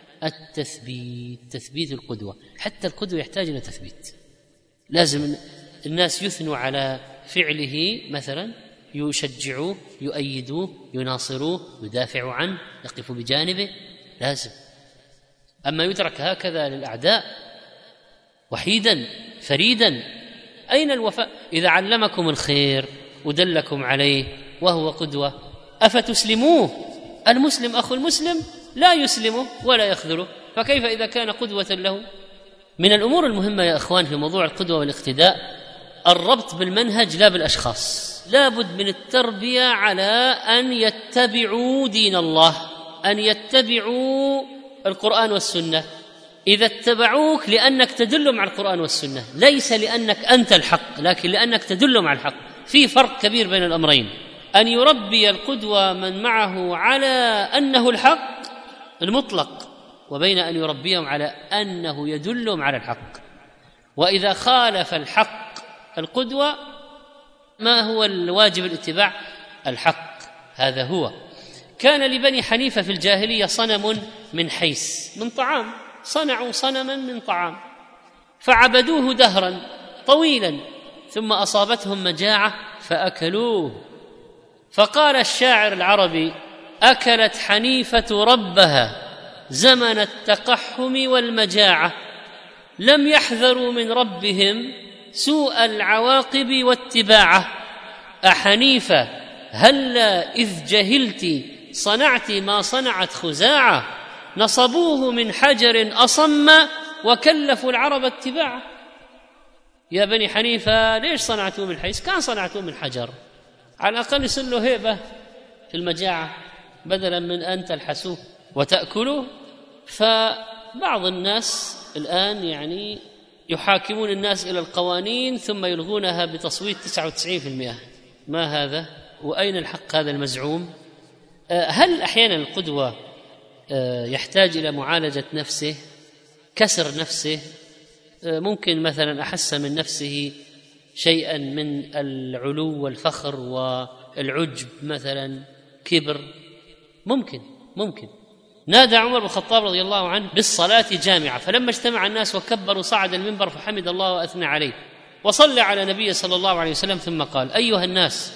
B: تثبيت القدوة. حتى القدوة يحتاج إلى تثبيت، لازم الناس يثنوا على فعله، مثلا يشجعوه يؤيدوه يناصروه يدافعوا عنه يقفوا بجانبه، لازم. أما يترك هكذا للأعداء وحيدا فريدا، أين الوفاء؟ إذا علمكم الخير ودلكم عليه وهو قدوة أفتسلموه؟ المسلم أخو المسلم لا يسلمه ولا يخذله، فكيف إذا كان قدوة له؟ من الأمور المهمة يا أخوان في موضوع القدوة والاقتداء الربط بالمنهج لا بالأشخاص. لا بد من التربية على أن يتبعوا دين الله، أن يتبعوا القرآن والسنة. إذا اتبعوك لأنك تدلهم على القرآن والسنة، ليس لأنك أنت الحق، لكن لأنك تدلهم على الحق. في فرق كبير بين الأمرين، أن يربي القدوة من معه على أنه الحق المطلق، وبين أن يربيهم على أنه يدلهم على الحق. وإذا خالف الحق القدوة ما هو الواجب الاتباع؟ الحق. هذا هو. كان لبني حنيفة في الجاهلية صنم من حيس، من طعام، صنعوا صنما من طعام فعبدوه دهرا طويلا، ثم أصابتهم مجاعة فأكلوه. فقال الشاعر العربي: أكلت حنيفة ربها زمن التقحم والمجاعة، لم يحذروا من ربهم سوء العواقب واتباعه. أحنيفة هلا إذ جهلت صنعت ما صنعت خزاعة، نصبوه من حجر أصم وكلفوا العرب اتباعه. يا بني حنيفة ليش صنعتوه من حيث كان صنعتوه من حجر؟ على الأقل يصير له هيبة في المجاعة بدلا من أن تلحسوه وتأكلوه. فبعض الناس الآن يعني يحاكمون الناس إلى القوانين ثم يلغونها بتصويت 99%. ما هذا؟ وأين الحق هذا المزعوم؟ هل أحيانا القدوة يحتاج إلى معالجة نفسه، كسر نفسه؟ ممكن مثلا أحس من نفسه شيئا من العلو والفخر والعجب، مثلا كبر، ممكن. نادى عمر بن الخطاب رضي الله عنه بالصلاة جامعة، فلما اجتمع الناس وكبروا صعد المنبر فحمد الله وأثنى عليه وصلى على نبيه صلى الله عليه وسلم ثم قال: أيها الناس،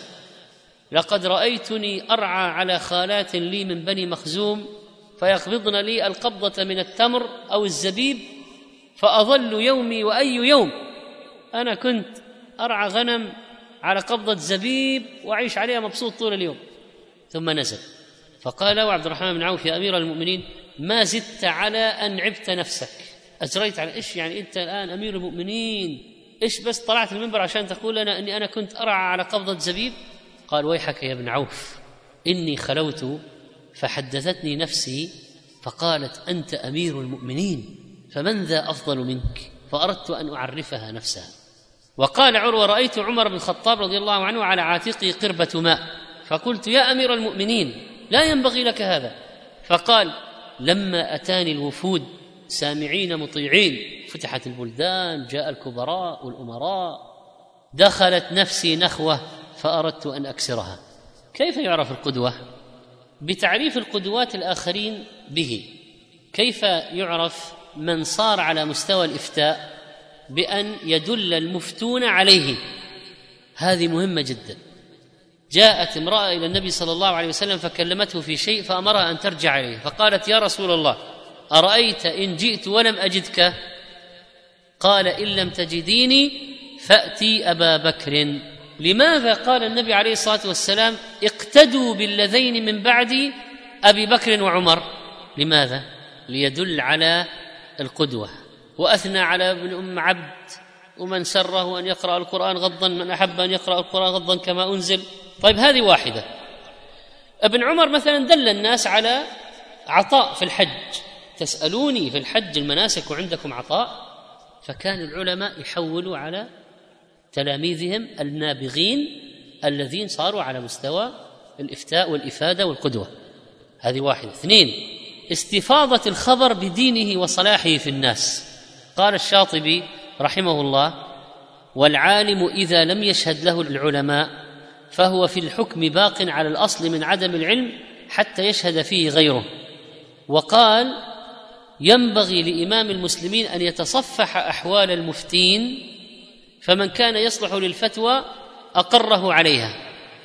B: لقد رأيتني أرعى على خالات لي من بني مخزوم فيقبضن لي القبضة من التمر أو الزبيب فأظل يومي وأي يوم. أنا كنت أرعى غنم على قبضة زبيب وأعيش عليها مبسوط طول اليوم. ثم نزل فقال له عبد الرحمن بن عوف: يا أمير المؤمنين، ما زدت على أن عبت نفسك، أجريت على إيش يعني أنت الآن أمير المؤمنين؟ إيش بس طلعت المنبر عشان تقول لنا أني أنا كنت أرعى على قبضة زبيب؟ قال: ويحك يا ابن عوف، إني خلوت فحدثتني نفسي فقالت: أنت أمير المؤمنين، فمن ذا أفضل منك؟ فأردت أن أعرفها نفسها. وقال عروة: رأيت عمر بن الخطاب رضي الله عنه على عاتقه قربة ماء، فقلت: يا أمير المؤمنين، لا ينبغي لك هذا. فقال: لما أتاني الوفود سامعين مطيعين، فتحت البلدان، جاء الكبراء والأمراء، دخلت نفسي نخوة فأردت أن أكسرها. كيف يعرف القدوة؟ بتعريف القدوات الآخرين به. كيف يعرف من صار على مستوى الإفتاء؟ بأن يدل المفتون عليه. هذه مهمة جدا. جاءت امرأة إلى النبي صلى الله عليه وسلم فكلمته في شيء فأمرها أن ترجع إليه، فقالت: يا رسول الله، أرأيت إن جئت ولم أجدك؟ قال: إن لم تجديني فأتي أبا بكر. لماذا قال النبي عليه الصلاة والسلام: اقتدوا بالذين من بعد أبي بكر وعمر؟ لماذا؟ ليدل على القدوة. وأثنى على ابن أم عبد: ومن سره أن يقرأ القرآن غضا، من أحب أن يقرأ القرآن غضا كما أنزل. طيب، هذه واحدة. ابن عمر مثلا دل الناس على عطاء في الحج: تسألوني في الحج المناسك وعندكم عطاء. فكان العلماء يحولوا على تلاميذهم النابغين الذين صاروا على مستوى الإفتاء والإفادة والقدوة. هذه واحدة. 2، استفاضة الخبر بدينه وصلاحه في الناس. قال الشاطبي رحمه الله: والعالم إذا لم يشهد له العلماء فهو في الحكم باق على الأصل من عدم العلم حتى يشهد فيه غيره. وقال: ينبغي لإمام المسلمين أن يتصفح أحوال المفتين، فمن كان يصلح للفتوى أقره عليها.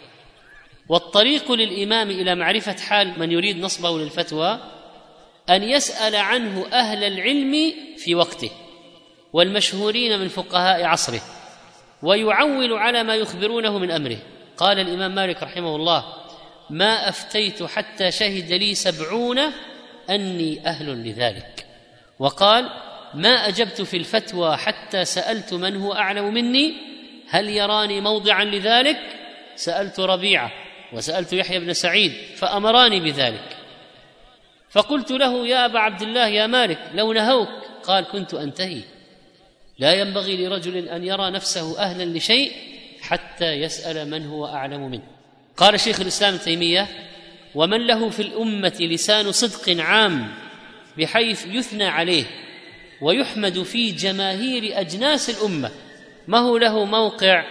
B: والطريق للإمام إلى معرفة حال من يريد نصبه للفتوى أن يسأل عنه أهل العلم في وقته والمشهورين من فقهاء عصره، ويعول على ما يخبرونه من أمره. قال الإمام مالك رحمه الله: ما أفتيت حتى شهد لي 70 أني أهل لذلك. وقال: ما أجبت في الفتوى حتى سألت من هو أعلم مني هل يراني موضعا لذلك؟ سألت ربيعة وسألت يحيى بن سعيد فأمراني بذلك. فقلت له: يا أبا عبد الله، يا مالك، لو نهوك. قال: كنت أنتهي. لا ينبغي لرجل أن يرى نفسه أهلا لشيء حتى يسأل من هو أعلم منه. قال شيخ الإسلام ابن تيمية: ومن له في الأمة لسان صدق عام بحيث يثنى عليه ويحمد في جماهير أجناس الأمة، ما هو له موقع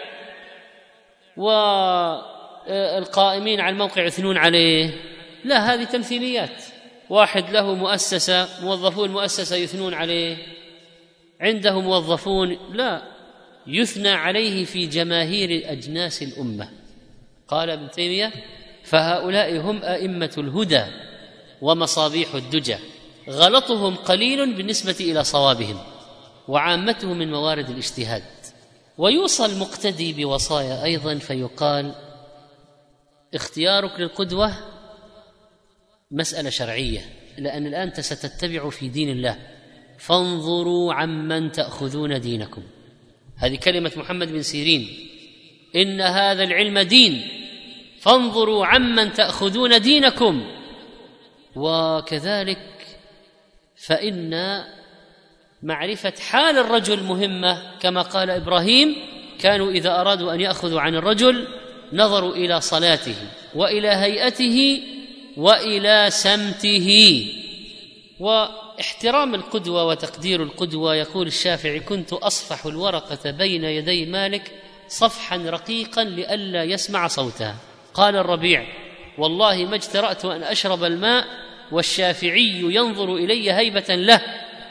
B: والقائمين على الموقع يثنون عليه؟ لا، هذه تمثيليات. واحد له مؤسسة، موظفون المؤسسة يثنون عليه، عنده موظفون، لا، يثنى عليه في جماهير أجناس الأمة. قال ابن تيمية: فهؤلاء هم أئمة الهدى ومصابيح الدجى، غلطهم قليل بالنسبة إلى صوابهم، وعامته من موارد الاجتهاد. ويوصى المقتدي بوصايا أيضا فيقال: اختيارك للقدوة مسألة شرعية، لأن الآن أنت ستتبع في دين الله، فانظروا عمن تأخذون دينكم. هذه كلمة محمد بن سيرين: إن هذا العلم دين، فانظروا عمن تأخذون دينكم. وكذلك فإن معرفة حال الرجل مهمة، كما قال إبراهيم: كانوا إذا أرادوا أن يأخذوا عن الرجل نظروا إلى صلاته وإلى هيئته وإلى سمته. واحترام القدوة وتقدير القدوة، يقول الشافعي: كنت أصفح الورقة بين يدي مالك صفحا رقيقا لئلا يسمع صوتها. قال الربيع: والله ما اجترأت أن أشرب الماء والشافعي ينظر إلي هيبة له.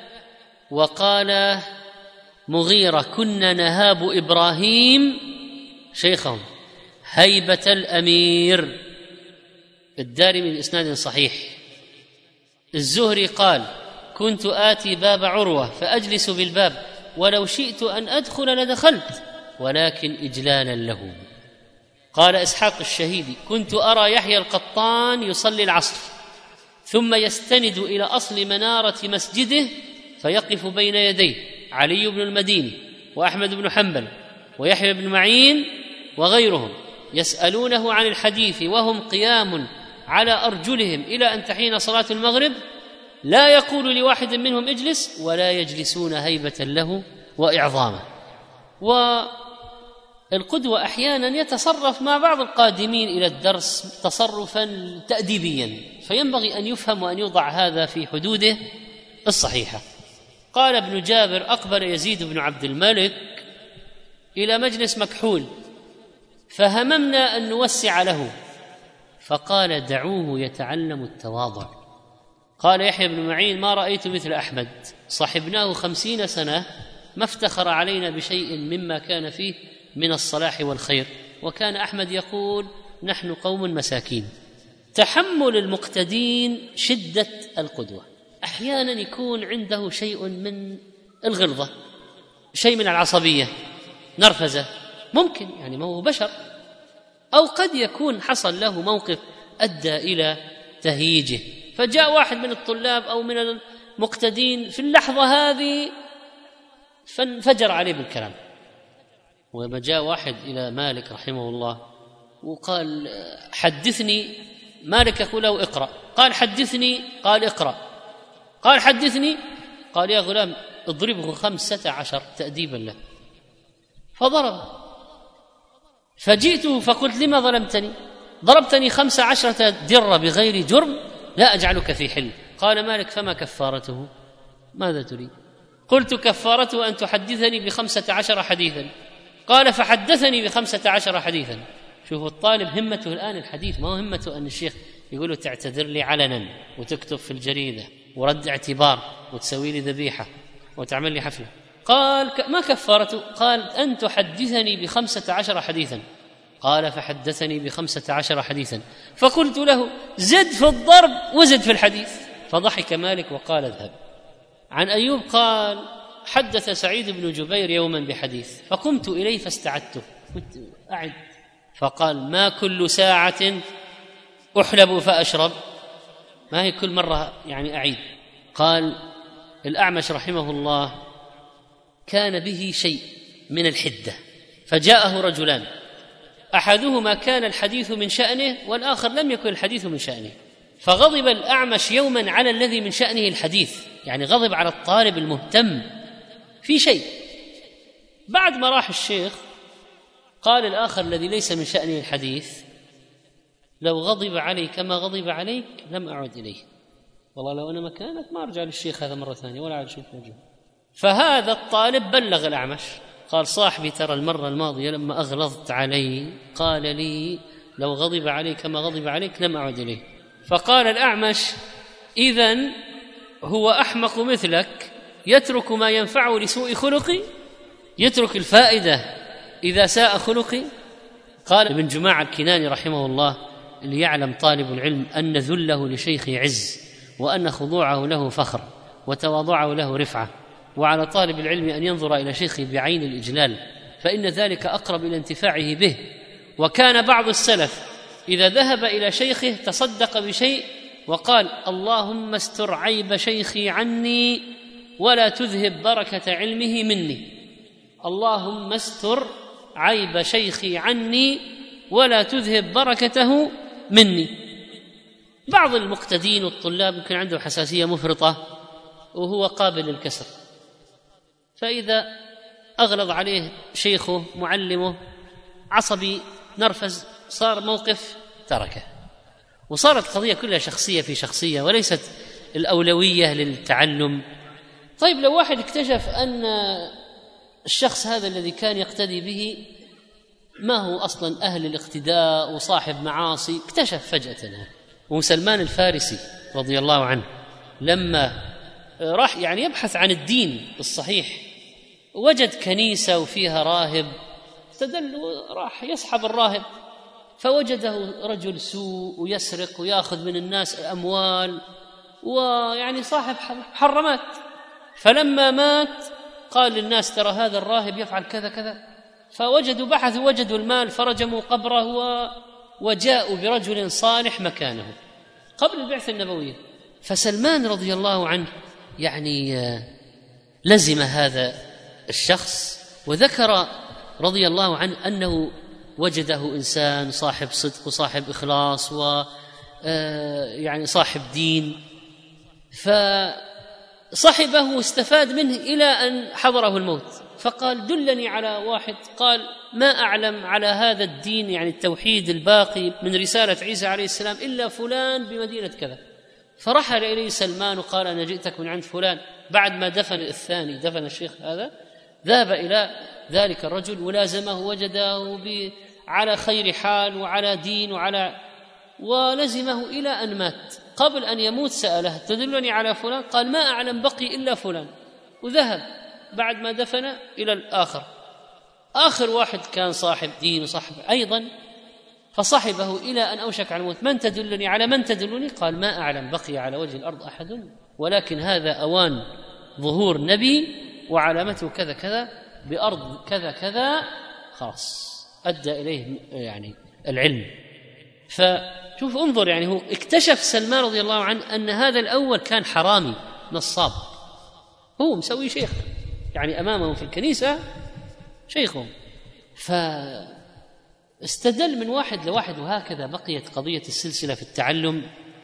B: وقال مغيرة: كنا نهاب إبراهيم شيخهم هيبة الأمير. الدارمي بإسناد صحيح. الزهري قال: كنت آتي باب عروة فأجلس بالباب، ولو شئت أن أدخل لدخلت، ولكن إجلالا له. قال إسحاق الشهيدي: كنت أرى يحيى القطان يصلي العصر ثم يستند إلى أصل منارة مسجده فيقف بين يديه علي بن المديني وأحمد بن حنبل ويحيى بن معين وغيرهم يسألونه عن الحديث وهم قيام على أرجلهم إلى أن تحين صلاة المغرب، لا يقول لواحد منهم اجلس، ولا يجلسون هيبة له وإعظامه. والقدوة أحيانا يتصرف مع بعض القادمين إلى الدرس تصرفا تأديبيا، فينبغي أن يفهم وأن يوضع هذا في حدوده الصحيحة. قال ابن جابر: أقبل يزيد بن عبد الملك إلى مجلس مكحول فهممنا أن نوسع له، فقال: دعوه يتعلم التواضع. قال يحيى بن معين: ما رأيت مثل أحمد، صحبناه 50 سنة ما افتخر علينا بشيء مما كان فيه من الصلاح والخير، وكان أحمد يقول: نحن قوم مساكين. تحمل المقتدين شدة القدوة. أحيانا يكون عنده شيء من الغلظة، شيء من العصبية، نرفزة، ممكن، يعني ما هو بشر. أو قد يكون حصل له موقف أدى إلى تهييجه، فجاء واحد من الطلاب أو من المقتدين في اللحظة هذه فانفجر عليه بالكلام. وما جاء واحد إلى مالك رحمه الله وقال: حدثني. مالك يقول له: اقرأ. قال: حدثني. قال: اقرأ. قال: حدثني. قال: يا غلام اضربه 15 تأديبا له. فضربه. فجئته فقلت: لما ظلمتني؟ ضربتني 15 درة بغير جرم، لا أجعلك في حل. قال مالك: فما كفارته؟ ماذا تريد؟ قلت: كفارته أن تحدثني ب15 حديثا. قال: فحدثني ب15 حديثا. شوفوا الطالب همته الآن الحديث، ما هو همته أن الشيخ يقول له تعتذر لي علنا وتكتب في الجريدة ورد اعتبار وتسوي لي ذبيحة وتعمل لي حفلة. قال: ما كفارته؟ قال: أن تحدثني ب15 حديثا. قال: فحدثني ب15 حديثا. فقلت له: زد في الضرب وزد في الحديث. فضحك مالك وقال: اذهب. عن أيوب قال: حدث سعيد بن جبير يوما بحديث فقمت إليه فاستعدته، كنت أعد، فقال: ما كل ساعة أحلب فأشرب، ما هي كل مرة يعني أعيد. قال الأعمش رحمه الله: كان به شيء من الحدة، فجاءه رجلان، أحدهما كان الحديث من شأنه والآخر لم يكن الحديث من شأنه، فغضب الأعمش يوما على الذي من شأنه الحديث، يعني غضب على الطالب المهتم في شيء. بعد ما راح الشيخ قال الآخر الذي ليس من شأنه الحديث: لو غضب علي كما غضب عليك لم أعد إليه، والله لو أنا مكانك ما أرجع للشيخ هذا مرة ثانية ولا أعد شوف وجهه. فهذا الطالب بلغ الأعمش، قال: صاحبي ترى المرة الماضية لما أغلظت علي قال لي لو غضب علي كما غضب عليك لم أعد إليه. فقال الأعمش: إذن هو أحمق مثلك يترك ما ينفعه لسوء خلقي، يترك الفائدة إذا ساء خلقي. قال ابن جماعة الكناني رحمه الله: ليعلم طالب العلم أن ذله لشيخ عز، وأن خضوعه له فخر، وتواضعه له رفعة، وعلى طالب العلم أن ينظر إلى شيخه بعين الإجلال، فإن ذلك أقرب إلى انتفاعه به. وكان بعض السلف إذا ذهب إلى شيخه تصدق بشيء وقال: اللهم استر عيب شيخي عني ولا تذهب بركة علمه مني. اللهم استر عيب شيخي عني ولا تذهب بركته مني. بعض المقتدين والطلاب يمكن عنده حساسية مفرطة وهو قابل للكسر، فإذا أغلظ عليه شيخه معلمه عصبي نرفز، صار موقف تركه، وصارت قضية كلها شخصية في شخصية وليست الأولوية للتعلم. طيب لو واحد اكتشف أن الشخص هذا الذي كان يقتدي به ما هو أصلا أهل الاقتداء وصاحب معاصي، اكتشف فجأة. وسلمان الفارسي رضي الله عنه لما راح يعني يبحث عن الدين الصحيح وجد كنيسة وفيها راهب، استدل وراح يصحب الراهب، فوجده رجل سوء ويسرق ويأخذ من الناس أموال ويعني صاحب محرمات. فلما مات قال للناس: ترى هذا الراهب يفعل كذا كذا. فوجدوا بحثوا وجدوا المال فرجموا قبره وجاءوا برجل صالح مكانه قبل البعثة النبوية. فسلمان رضي الله عنه يعني لزم هذا الشخص، وذكر رضي الله عنه أنه وجده إنسان صاحب صدق وصاحب إخلاص يعني صاحب دين، فصحبه واستفاد منه إلى أن حضره الموت. فقال: دلني على واحد. قال: ما أعلم على هذا الدين يعني التوحيد الباقي من رسالة عيسى عليه السلام إلا فلان بمدينة كذا. فرحل إليه سلمان وقال: أنا جئتك من عند فلان. بعد ما دفن الثاني، دفن الشيخ هذا، ذهب إلى ذلك الرجل ولازمه، وجده على خير حال وعلى دين ولزمه إلى أن مات. قبل أن يموت سأله: تدلني على فلان؟ قال: ما أعلم بقي إلا فلان. وذهب بعد ما دفن إلى الآخر، آخر واحد كان صاحب دين وصاحب أيضا، فصحبه إلى أن أوشك على الموت: من تدلني على من تدلني؟ قال: ما أعلم بقي على وجه الأرض أحد، ولكن هذا أوان ظهور نبي وعلامته كذا كذا بأرض كذا كذا، خلاص أدى إليه يعني العلم. فشوف انظر، يعني هو اكتشف سلمان رضي الله عنه أن هذا الأول كان حرامي نصاب، هو مسوي شيخ يعني أمامه في الكنيسة شيخه، فاستدل من واحد لواحد، وهكذا بقيت قضية السلسلة في التعلم.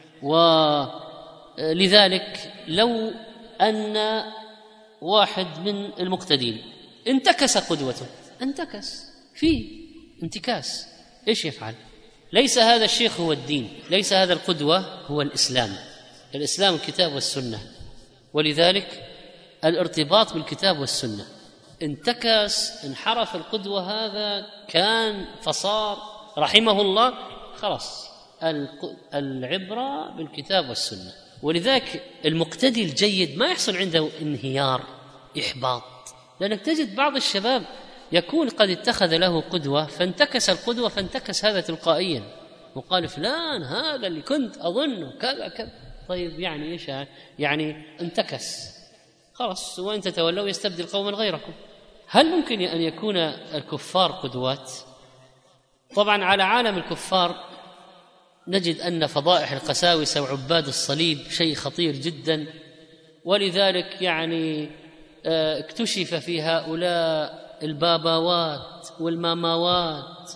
B: ولذلك لو أن واحد من المقتدين انتكس قدوته، انتكس فيه انتكاس، ايش يفعل؟ ليس هذا الشيخ هو الدين، ليس هذا القدوة هو الإسلام. الإسلام الكتاب والسنة، ولذلك الارتباط بالكتاب والسنة. انتكس، انحرف القدوة، هذا كان فصار رحمه الله، خلاص العبرة بالكتاب والسنة. ولذلك المقتدي الجيد ما يحصل عنده انهيار إحباط، لأنك تجد بعض الشباب يكون قد اتخذ له قدوة فانتكس القدوة، فانتكس هذا تلقائيا وقال: فلان هذا اللي كنت أظنه كذا كذا. طيب يعني إيش يعني؟ انتكس خلاص، وإن تتولوا يستبدل قوما غيركم. هل ممكن أن يكون الكفار قدوات؟ طبعا على عالم الكفار نجد أن فضائح القساوسة وعباد الصليب شيء خطير جدا، ولذلك يعني اكتشف في هؤلاء الباباوات والماماوات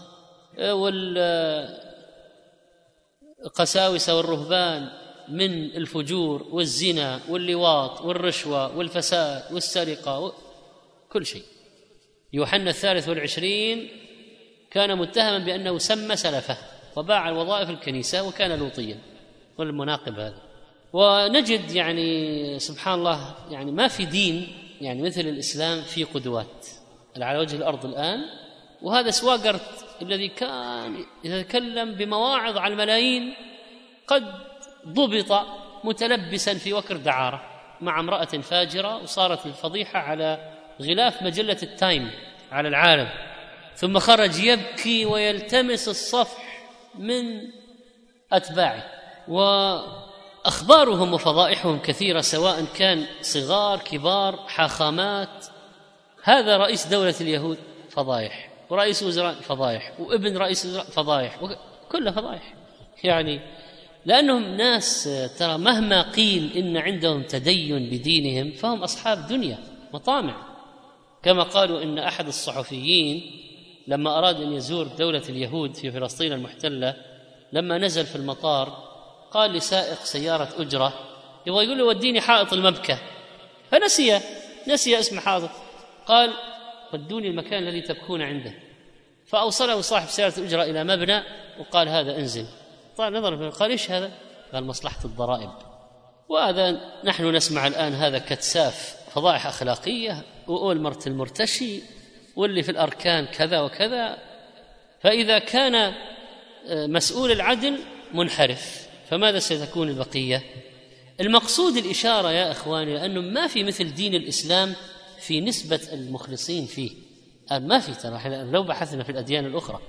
B: والقساوسة والرهبان من الفجور والزنا واللواط والرشوة والفساد والسرقة كل شيء. يوحنا 23 كان متهما بأنه سمى سلفه وباع الوظائف الكنيسة وكان لوطيا، والمناقب هذا. ونجد يعني سبحان الله يعني ما في دين يعني مثل الإسلام في قدوات على وجه الأرض الآن. وهذا سواقرت الذي كان يتكلم بمواعظ على الملايين قد ضبط متلبسا في وكر دعارة مع امرأة فاجرة، وصارت الفضيحة على غلاف مجلة التايم على العالم، ثم خرج يبكي ويلتمس الصفح من أتباعه. وأخبارهم وفضائحهم كثيرة، سواء كان صغار كبار حاخامات. هذا رئيس دولة اليهود فضائح، ورئيس وزراء فضائح، وابن رئيس وزراء فضائح، كلها فضائح. يعني لأنهم ناس ترى مهما قيل إن عندهم تدين بدينهم فهم أصحاب دنيا مطامع. كما قالوا إن أحد الصحفيين لما أراد أن يزور دولة اليهود في فلسطين المحتلة، لما نزل في المطار قال لسائق سيارة أجرة يبغى يقول له وديني حائط المبكى، فنسي اسم حائط، قال ودوني المكان الذي تبكون عنده، فأوصله صاحب سيارة الأجرة إلى مبنى وقال هذا انزل. طال نظر قال ايش هذا؟ قال مصلحة الضرائب. وهذا نحن نسمع الآن هذا كتساف فضائح أخلاقية، وأولمرت المرتشي، واللي في الأركان كذا وكذا. فإذا كان مسؤول العدل منحرف فماذا ستكون البقية؟ المقصود الإشارة يا أخواني لأنه ما في مثل دين الإسلام في نسبة المخلصين فيه، ما في ترى لو بحثنا في الأديان الأخرى.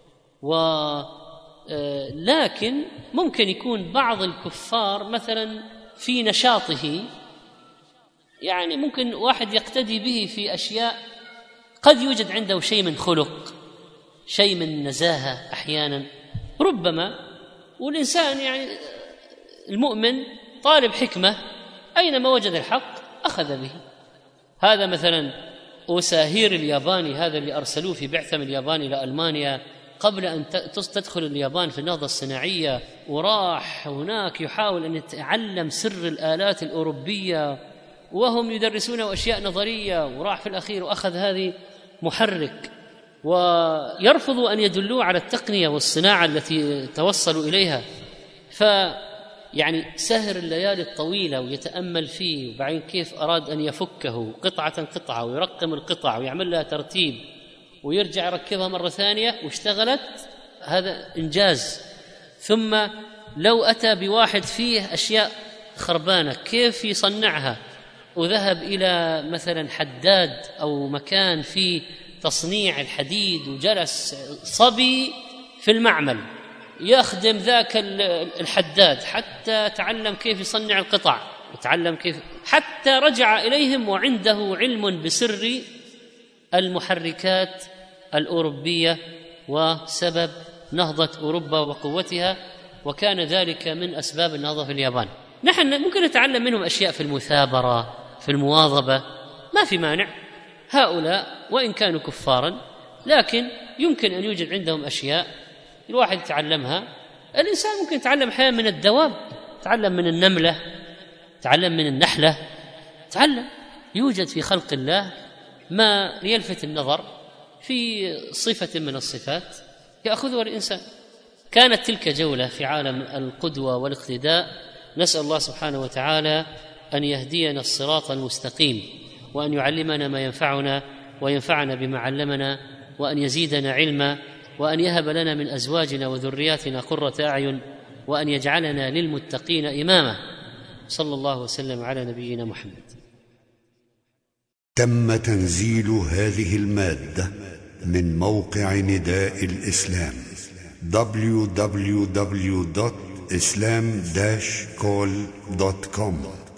B: لكن ممكن يكون بعض الكفار مثلا في نشاطه، يعني ممكن واحد يقتدي به في أشياء، قد يوجد عنده شيء من خلق، شيء من نزاهة أحيانا ربما. والإنسان يعني المؤمن طالب حكمة، أينما وجد الحق أخذ به. هذا مثلا أوساهير الياباني، هذا اللي أرسلوه في بعثة من اليابان إلى ألمانيا قبل أن تدخل اليابان في النهضة الصناعية، وراح هناك يحاول أن يتعلم سر الآلات الأوروبية وهم يدرسونه أشياء نظرية، وراح في الأخير وأخذ هذه محرك، ويرفضوا أن يدلوا على التقنية والصناعة التي توصلوا إليها. يعني سهر الليالي الطويلة ويتأمل فيه، وبعدين كيف أراد أن يفكه قطعة قطعة ويرقم القطع ويعمل لها ترتيب ويرجع يركبها مرة ثانية واشتغلت، هذا إنجاز. ثم لو أتى بواحد فيه أشياء خربانة كيف يصنعها، وذهب إلى مثلا حداد أو مكان فيه تصنيع الحديد وجلس صبي في المعمل يخدم ذاك الحداد حتى تعلم كيف يصنع القطع، وتعلم كيف حتى رجع إليهم وعنده علم بسر المحركات الأوروبية وسبب نهضة أوروبا وقوتها، وكان ذلك من أسباب النهضة في اليابان. نحن ممكن نتعلم منهم أشياء في المثابرة، في المواظبة، ما في مانع. هؤلاء وإن كانوا كفارا لكن يمكن أن يوجد عندهم أشياء الواحد يتعلمها. الإنسان ممكن يتعلم أحيانا من الدواب، يتعلم من النملة، يتعلم من النحلة، يتعلم. يوجد في خلق الله ما يلفت النظر في صفة من الصفات يأخذها الإنسان. كانت تلك جولة في عالم القدوة والاقتداء. نسأل الله سبحانه وتعالى أن يهدينا الصراط المستقيم، وأن يعلمنا ما ينفعنا وينفعنا بما علمنا، وأن يزيدنا علما، وأن يهب لنا من أزواجنا وذرياتنا قرة أعين، وأن يجعلنا للمتقين إماما. صلى الله وسلم على نبينا محمد.
A: تم تنزيل هذه المادة من موقع نداء الإسلام www.islam-call.com